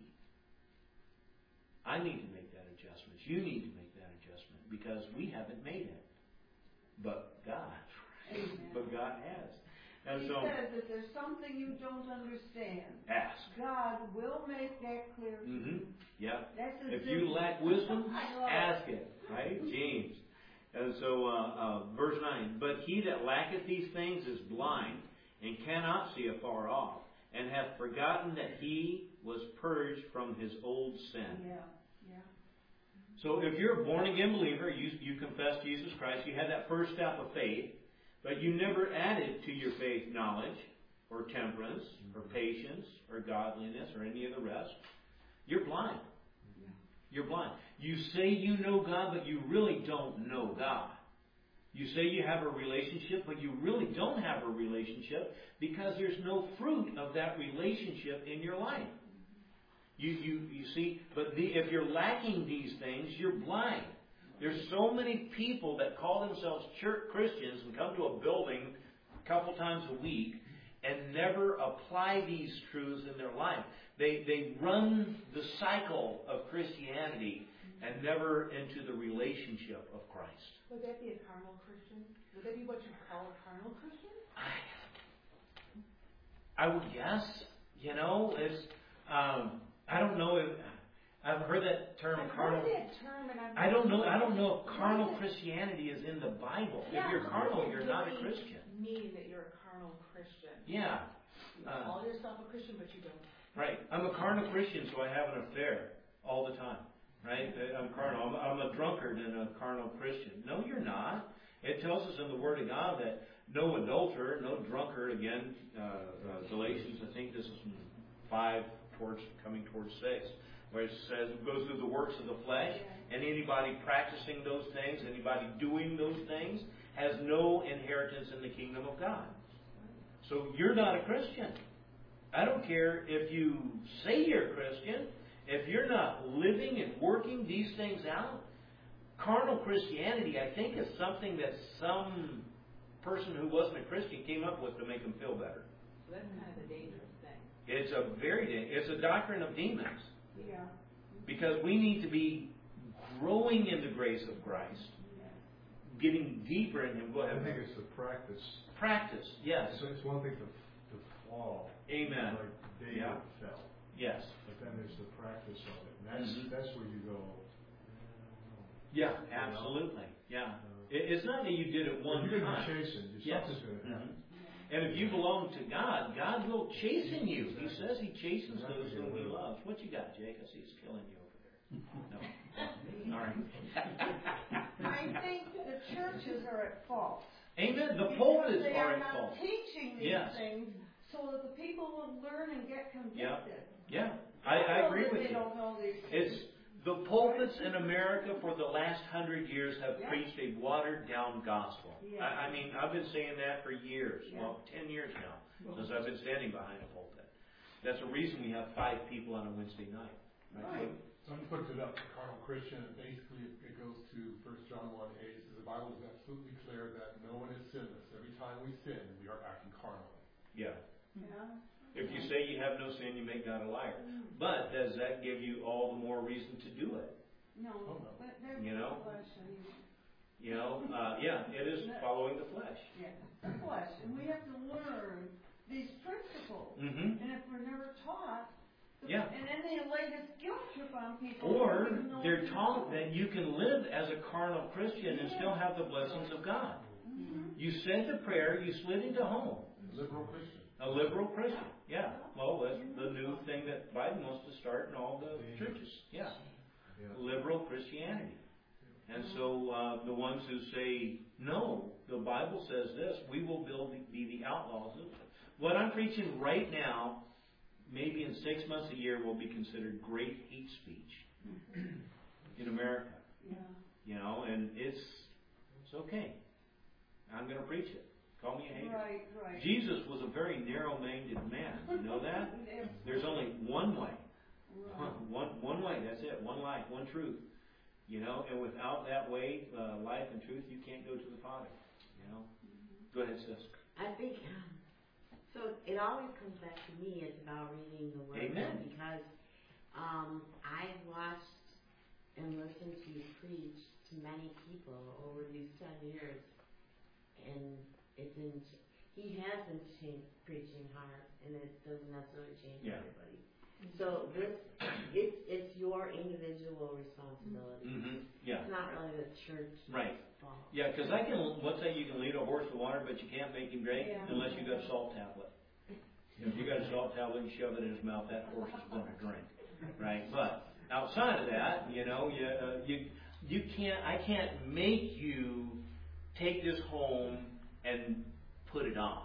Speaker 1: I need to make that adjustment. You need to make that adjustment because we haven't made it. But God.
Speaker 2: Amen.
Speaker 1: But God has. And
Speaker 2: He
Speaker 1: so,
Speaker 2: says if there's something you don't understand,
Speaker 1: ask.
Speaker 2: God will make that clear to
Speaker 1: Mm-hmm.
Speaker 2: you.
Speaker 1: Yeah.
Speaker 2: That's
Speaker 1: If you lack wisdom, ask it. Right? James. And so, uh, uh, verse nine. But he that lacketh these things is blind, and cannot see afar off, and hath forgotten that he was purged from his old sin.
Speaker 2: Yeah, yeah.
Speaker 1: So if you're a born-again believer, you, you confess Jesus Christ, you had that first step of faith, but you never added to your faith knowledge, or temperance, or patience, or godliness, or any of the rest, you're blind.
Speaker 2: Yeah.
Speaker 1: You're blind. You say you know God, but you really don't know God. You say you have a relationship, but you really don't have a relationship because there's no fruit of that relationship in your life. You, you, you see, but the, if you're lacking these things, you're blind. There's so many people that call themselves church Christians and come to a building a couple times a week and never apply these truths in their life. They, they run the cycle of Christianity and never into the relationship of Christ.
Speaker 4: Would that be a carnal Christian? Would that be what you call a carnal Christian?
Speaker 1: I, I would guess. You know, it's... Um, I don't know if I've heard that term
Speaker 4: I've
Speaker 1: carnal.
Speaker 4: heard that term and I've
Speaker 1: I don't know. I don't know if carnal Christianity is in the Bible.
Speaker 4: Yeah,
Speaker 1: if you're carnal, you're
Speaker 4: really
Speaker 1: not a Christian.
Speaker 4: Mean that you're a carnal Christian.
Speaker 1: Yeah.
Speaker 4: You
Speaker 1: Uh,
Speaker 4: call yourself a Christian, but you don't.
Speaker 1: right. I'm a carnal Christian, so I have an affair all the time. Right. I'm carnal. I'm, I'm a drunkard and a carnal Christian. No, you're not. It tells us in the Word of God that no adulterer, no drunkard. Again, uh, uh, Galatians. I think this is five. Towards, coming towards six, where it says it goes through the works of the flesh, and anybody practicing those things, anybody doing those things, has no inheritance in the kingdom of God. So you're not a Christian. I don't care if you say you're a Christian, if you're not living and working these things out. Carnal Christianity, I think, is something that some person who wasn't a Christian came up with to make them feel better.
Speaker 4: So that's kind of a dangerous thing.
Speaker 1: It's a very, it's a doctrine of demons.
Speaker 2: Yeah.
Speaker 1: Because we need to be growing in the grace of Christ, getting deeper in Him. Go ahead.
Speaker 5: I think it's the practice.
Speaker 1: Practice, yes.
Speaker 5: So it's one thing to, to fall.
Speaker 1: Amen.
Speaker 5: Like David
Speaker 1: Yeah.
Speaker 5: fell.
Speaker 1: Yes.
Speaker 5: But then there's the practice of it. And that's,
Speaker 1: Mhm.
Speaker 5: that's where you go,
Speaker 1: Yeah, absolutely. Yeah. It, it's not that you did it one
Speaker 5: You're going to
Speaker 1: time.
Speaker 5: be chastened.
Speaker 1: Yes.
Speaker 5: Something's going to happen.
Speaker 1: Mm-hmm. And if you belong to God, God will chasten you. He says He chastens those whom He loves. What you got, Jake? I see it's killing you over there. No. All right.
Speaker 2: I think the churches are at fault.
Speaker 1: Amen. The
Speaker 2: Because
Speaker 1: pulpits
Speaker 2: they
Speaker 1: are
Speaker 2: are
Speaker 1: at
Speaker 2: not
Speaker 1: fault.
Speaker 2: teaching these
Speaker 1: Yes.
Speaker 2: things so that the people will learn and get convicted.
Speaker 1: Yeah. I, I agree
Speaker 2: know that
Speaker 1: with
Speaker 2: they
Speaker 1: you.
Speaker 2: don't know these
Speaker 1: It's
Speaker 2: things.
Speaker 1: the pulpits in America for the last hundred years have
Speaker 2: Yeah.
Speaker 1: preached a watered down gospel.
Speaker 2: Yeah.
Speaker 1: I, I mean, I've been saying that for years.
Speaker 2: Yeah.
Speaker 1: Well, ten years now, since I've been standing behind a pulpit. That's the reason we have five people on a Wednesday night. Right?
Speaker 2: Right.
Speaker 6: Someone puts it up, carnal Christian, and basically it goes to First John one eight. It says the Bible is absolutely clear that no one is sinless. Every time we sin, we are acting carnally.
Speaker 1: Yeah.
Speaker 2: Yeah.
Speaker 1: If you say you have no sin, you make God a liar. But does that give you all the more reason to do it?
Speaker 2: No,
Speaker 6: Oh, no.
Speaker 2: but there's
Speaker 1: You know?
Speaker 2: the flesh. And,
Speaker 1: You know, uh, yeah, it is following the flesh.
Speaker 2: yeah, the flesh. And we have to learn these principles.
Speaker 1: Mm-hmm.
Speaker 2: And if we're never taught, the,
Speaker 1: Yeah.
Speaker 2: and then they lay this guilt trip on people.
Speaker 1: Or
Speaker 2: even though
Speaker 1: they're
Speaker 2: they
Speaker 1: taught
Speaker 2: know.
Speaker 1: that you can live as a carnal Christian and still have the blessings of God.
Speaker 2: Mhm.
Speaker 1: You said the prayer, you slid into home.
Speaker 6: Liberal Christian.
Speaker 1: A liberal Christian. Yeah. Well, that's the new thing that Biden wants to start in all the churches. Yeah.
Speaker 5: Yeah.
Speaker 1: Liberal Christianity. And so uh, the ones who say, no, the Bible says this, we will build, be the outlaws. What I'm preaching right now, maybe in six months, a year, will be considered great hate speech in America.
Speaker 2: Yeah.
Speaker 1: You know, and it's it's okay. I'm going to preach it. Call me a hater.
Speaker 2: Right, right.
Speaker 1: Jesus was a very narrow-minded man. You know that? There's only one way.
Speaker 2: Right.
Speaker 1: One one way. That's it. One life. One truth. You know, and without that way, uh, life and truth, you can't go to the Father. You know.
Speaker 2: Mm-hmm.
Speaker 1: Go ahead, sis.
Speaker 7: I think, um, so it always comes back to me, it's about reading the Word.
Speaker 1: Amen.
Speaker 7: Because um, I've watched and listened to you preach to many people over these ten years, and it didn't, he has been cha- preaching hard, and it doesn't necessarily change
Speaker 1: Yeah.
Speaker 7: everybody. So this, it's, it's your individual responsibility.
Speaker 1: Mm-hmm. Yeah.
Speaker 7: It's not really the church
Speaker 1: Right.
Speaker 7: fault.
Speaker 1: Yeah, because I can, let's say you can lead a horse to water, but you can't make him drink
Speaker 2: Yeah.
Speaker 1: unless you got a salt tablet. If you got a salt tablet and you shove it in his mouth, that horse is going to drink, right? But outside of that, you know, you uh, you you can't. I can't make you take this home and put it on,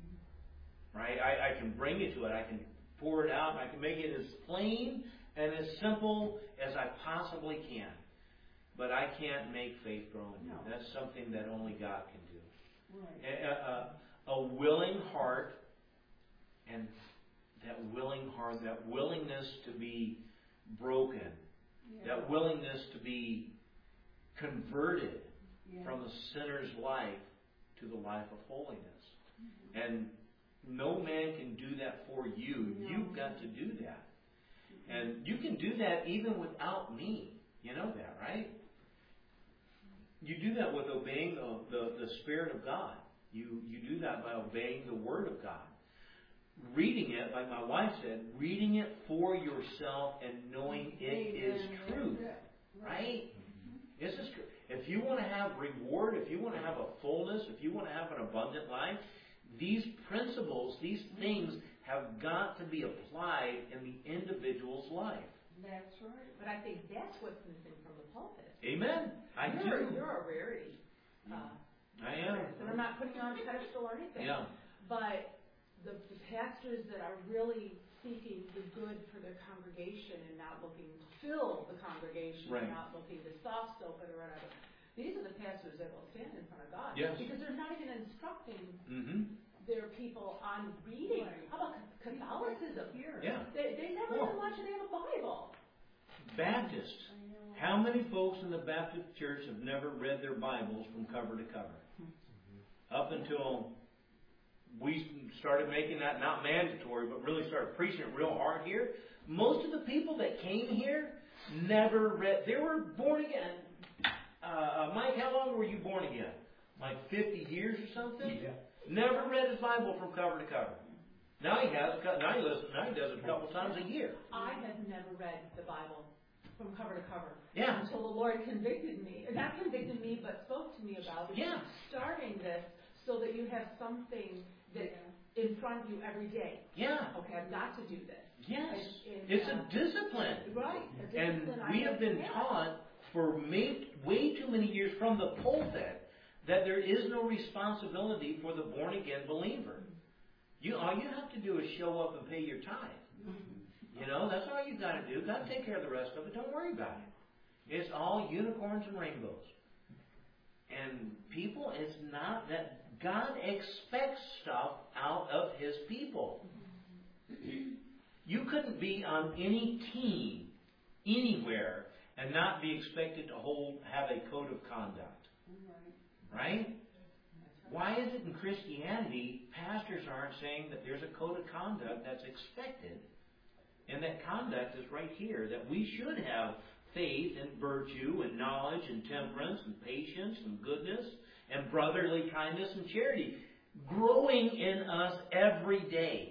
Speaker 1: right? I, I can bring you to it. I can pour it out. And I can make it as plain and as simple as I possibly can. But I can't make faith grow in you.
Speaker 2: No.
Speaker 1: That's something that only God can do.
Speaker 2: Right.
Speaker 1: A, a, a willing heart, and that willing heart, that willingness to be broken,
Speaker 2: Yeah.
Speaker 1: that willingness to be converted
Speaker 2: Yeah.
Speaker 1: from a sinner's life to the life of holiness. Mm-hmm. And no man can do that for you.
Speaker 2: No.
Speaker 1: You've got to do that. And you can do that even without me. You know that, right? You do that with obeying the, the, the Spirit of God. You, you do that by obeying the Word of God. Reading it, like my wife said, reading it for yourself and knowing it is truth. Right? This is true. If you want to have reward, if you want to have a fullness, if you want to have an abundant life, these principles, these things have got to be applied in the individual's life.
Speaker 2: That's right.
Speaker 4: But I think that's what's missing from the pulpit.
Speaker 1: Amen. I
Speaker 4: you're,
Speaker 1: do.
Speaker 4: You're a rarity. Uh,
Speaker 1: I am.
Speaker 4: And I'm not putting you on a pedestal or anything.
Speaker 1: Yeah.
Speaker 4: But the, the pastors that are really seeking the good for their congregation and not looking to fill the congregation,
Speaker 1: Right.
Speaker 4: and not looking to soft soap it or whatever, these are the pastors that will stand in front of God.
Speaker 1: Yes.
Speaker 4: Because they're not even instructing
Speaker 1: Mm-hmm.
Speaker 4: their people on reading.
Speaker 2: Right.
Speaker 4: How about Catholicism?
Speaker 2: Here.
Speaker 1: Yeah.
Speaker 4: They, they never
Speaker 1: Well,
Speaker 4: even want you to have a Bible.
Speaker 1: Baptists.
Speaker 2: I know.
Speaker 1: How many folks in the Baptist church have never read their Bibles from cover to cover? Up until we started making that not mandatory, but really started preaching it real hard here, most of the people that came here never read. They were born again. Uh, Mike, how long were you born again? Like fifty years or something?
Speaker 3: Yeah.
Speaker 1: Never read his Bible from cover to cover. Now he has. Now he listens. Now he does it a couple times a year.
Speaker 4: I have never read the Bible from cover to cover.
Speaker 1: Yeah.
Speaker 4: Until the Lord convicted me, not convicted me, but spoke to me about it.
Speaker 1: Yeah.
Speaker 4: Starting this so that you have something that in front of you every day.
Speaker 1: Yeah.
Speaker 4: Okay, I've got to do this.
Speaker 1: Yes.
Speaker 4: And, and,
Speaker 1: It's
Speaker 4: uh,
Speaker 1: a discipline.
Speaker 4: Right. A
Speaker 1: And
Speaker 4: discipline
Speaker 1: we
Speaker 4: I
Speaker 1: have been
Speaker 4: yeah.
Speaker 1: taught for may, way too many years from the pulpit that there is no responsibility for the born-again believer. You, all you have to do is show up and pay your tithe. You know, that's all you got to do. God take care of the rest of it. Don't worry about it. It's all unicorns and rainbows. And people, it's not that God expects stuff out of His people. You couldn't be on any team anywhere and not be expected to hold have a code of conduct. Right? Why is it in Christianity pastors aren't saying that there's a code of conduct that's expected? And that conduct is right here, that we should have faith and virtue and knowledge and temperance and patience and goodness and brotherly kindness and charity growing in us every day.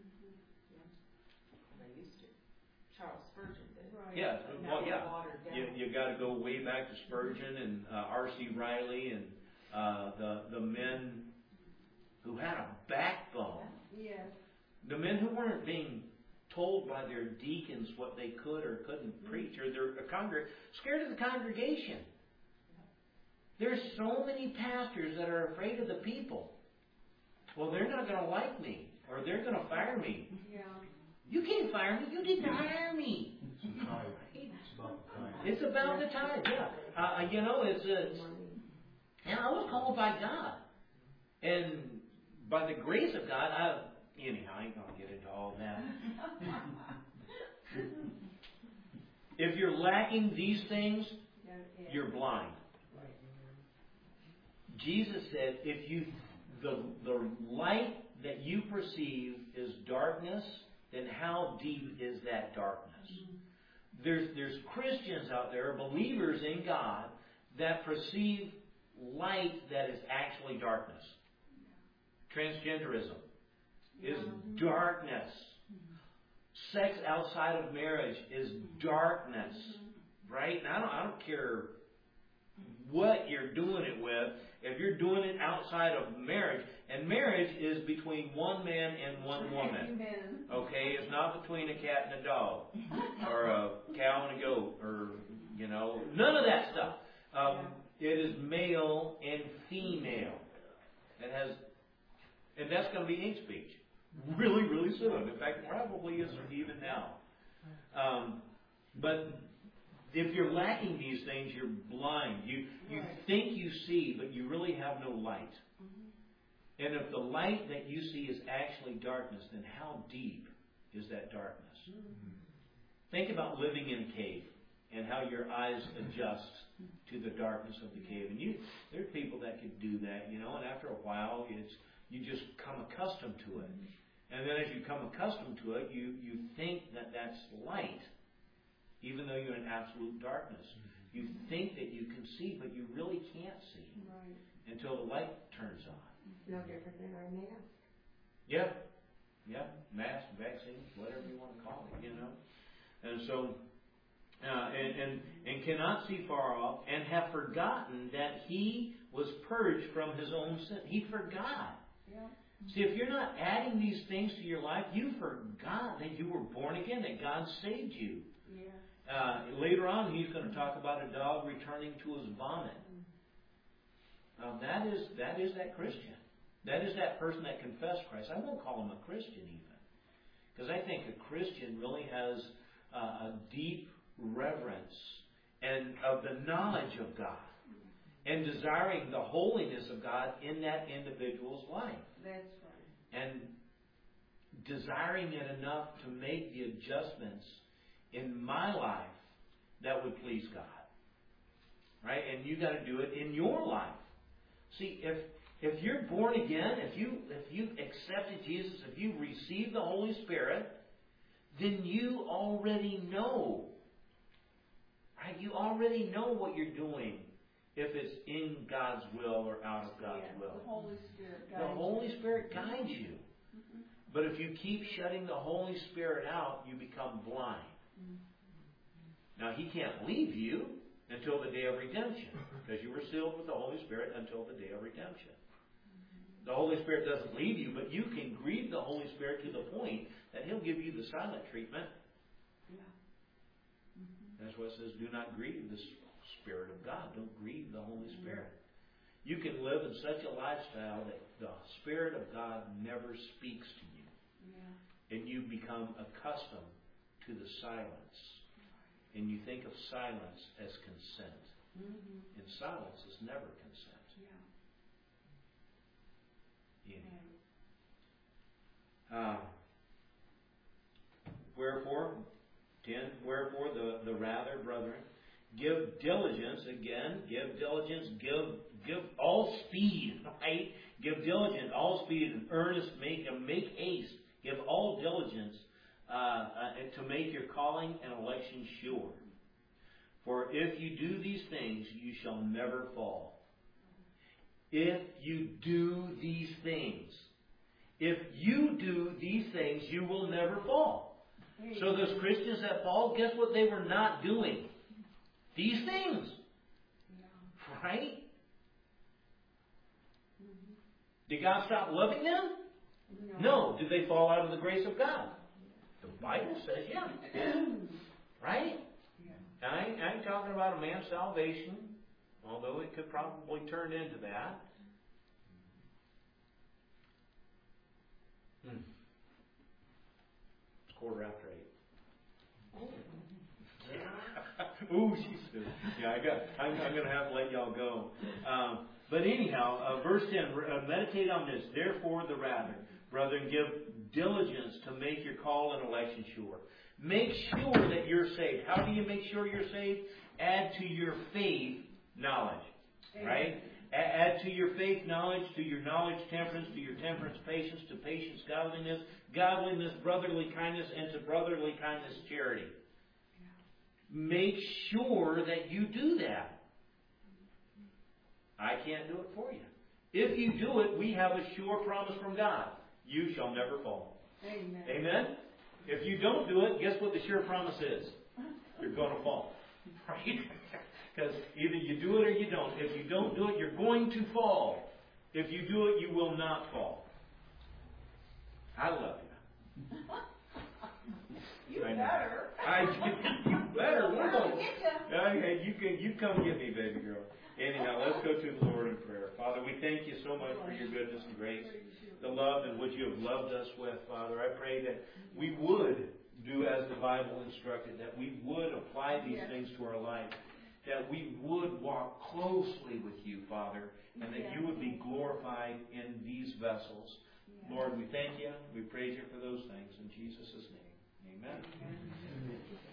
Speaker 4: They used to. Charles Spurgeon did.
Speaker 2: Right.
Speaker 1: Yeah,
Speaker 4: Now
Speaker 1: well, yeah.
Speaker 4: watered down.
Speaker 1: You, you got to go way back to Spurgeon and uh, R C Riley and uh, the the men who had a backbone.
Speaker 2: Yes.
Speaker 1: The men who weren't being told by their deacons what they could or couldn't preach, or their congreg scared of the congregation. There's so many pastors that are afraid of the people. Well, they're not going to like me, or they're going to fire me.
Speaker 2: Yeah.
Speaker 1: You can't fire me. You didn't hire me. It's about the tithe. Yeah. Uh, you know, it's a. And I was called by God, and by the grace of God, I. Anyhow, I ain't going to get into all that. If you're lacking these things, you're blind. Jesus said, if you the the light that you perceive is darkness, then how deep is that darkness? There's there's Christians out there, believers in God, that perceive light that is actually darkness. Transgenderism is darkness. Sex outside of marriage is darkness. Right? And I don't, I don't care what you're doing it with. If you're doing it outside of marriage, and marriage is between one man and one woman. Okay? It's not between a cat and a dog. Or a cow and a goat. Or, you know, none of that stuff. Um, it is male and female. It has, and that's going to be hate speech. Really, really soon. In fact, it probably is even now. Um, but if you're lacking these things, you're blind. You you think you see, but you really have no light. And if the light that you see is actually darkness, then how deep is that darkness? Think about living in a cave and how your eyes adjust to the darkness of the cave. And you, there are people that could do that, you know. And after a while, it's you just come accustomed to it. And then as you come accustomed to it, you, you think that that's light, even though you're in absolute darkness. You think that you can see, but you really can't see
Speaker 2: Right.
Speaker 1: until the light turns on.
Speaker 7: No different than our mask.
Speaker 1: Yeah. Yeah. Mask, vaccine, whatever you want to call it, you know. And so, uh, and, and, and cannot see far off, and have forgotten that he was purged from his own sin. He forgot.
Speaker 2: Yeah.
Speaker 1: See, if you're not adding these things to your life, you forgot that you were born again, that God saved you.
Speaker 2: Yeah.
Speaker 1: Uh, later on, he's going to talk about a dog returning to his vomit. Um, that is that is that Christian. That is that person that confessed Christ. I won't call him a Christian even, because I think a Christian really has uh, a deep reverence and of the knowledge of God, and desiring the holiness of God in that individual's life.
Speaker 2: That's right.
Speaker 1: And desiring it enough to make the adjustments in my life that would please God. Right? And you got to do it in your life. See, if if you're born again, if you if you've accepted Jesus, if you've received the Holy Spirit, then you already know. Right? You already know what you're doing. If it's in God's will or out of God's
Speaker 2: Yeah,
Speaker 1: will.
Speaker 2: the Holy Spirit guides
Speaker 1: The Holy
Speaker 2: you.
Speaker 1: Spirit guides you.
Speaker 2: Mm-hmm.
Speaker 1: But if you keep shutting the Holy Spirit out, you become blind. Now, He can't leave you until the day of redemption, because you were sealed with the Holy Spirit until the day of redemption. The Holy Spirit doesn't leave you, but you can grieve the Holy Spirit to the point that He'll give you the silent treatment.
Speaker 2: Yeah.
Speaker 1: That's what it says, do not grieve the Spirit of God. Don't grieve the Holy Spirit. You can live in such a lifestyle that the Spirit of God never speaks to you.
Speaker 2: Yeah.
Speaker 1: And you become accustomed to the silence. And you think of silence as consent.
Speaker 2: Mm-hmm.
Speaker 1: And silence is never consent.
Speaker 2: Yeah.
Speaker 1: Uh, wherefore, ten, wherefore the, the rather, brethren, give diligence, again, give diligence, give give all speed, right? Give diligence, all speed, and earnest, make and make haste. Give all diligence uh, uh, to make your calling and election sure. For if you do these things, you shall never fall. If you do these things. If you do these things, you will never fall. So those Christians that fall, guess what they were not doing? These things. Right? Did God stop loving them? No. Did they fall out of the grace of God? The Bible says yeah. Right? And I ain't, I ain't talking about a man's salvation, although it could probably turn into that. Hmm. It's quarter after eight. Ooh, she's good. Yeah, I got. I'm, I'm going to have to let y'all go. Um, but anyhow, uh, verse ten. Uh, meditate on this. Therefore, the rather, brethren, give diligence to make your call and election sure. Make sure that you're saved. How do you make sure you're saved? Add to your faith knowledge. Right? Add to your faith knowledge, to your knowledge temperance, to your temperance patience, to patience godliness, godliness brotherly kindness, and to brotherly kindness charity. Make sure that you do that. I can't do it for you. If you do it, we have a sure promise from God. You shall never fall.
Speaker 2: Amen.
Speaker 1: Amen? If you don't do it, guess what the sure promise is? You're going to fall. Right? Because either you do it or you don't. If you don't do it, you're going to fall. If you do it, you will not fall. I love you.
Speaker 2: You
Speaker 1: I
Speaker 2: better.
Speaker 1: I, you better. We're
Speaker 2: I'll
Speaker 1: going.
Speaker 2: get ya.
Speaker 1: Okay, you can you come get me, baby girl. Anyhow, let's go to the Lord in prayer. Father, we thank you so much for your goodness and grace, the love in which you have loved us with, Father. I pray that we would do as the Bible instructed, that we would apply these things to our life, that we would walk closely with you, Father, and that you would be glorified in these vessels. Lord, we thank you. We praise you for those things. In Jesus' name, amen.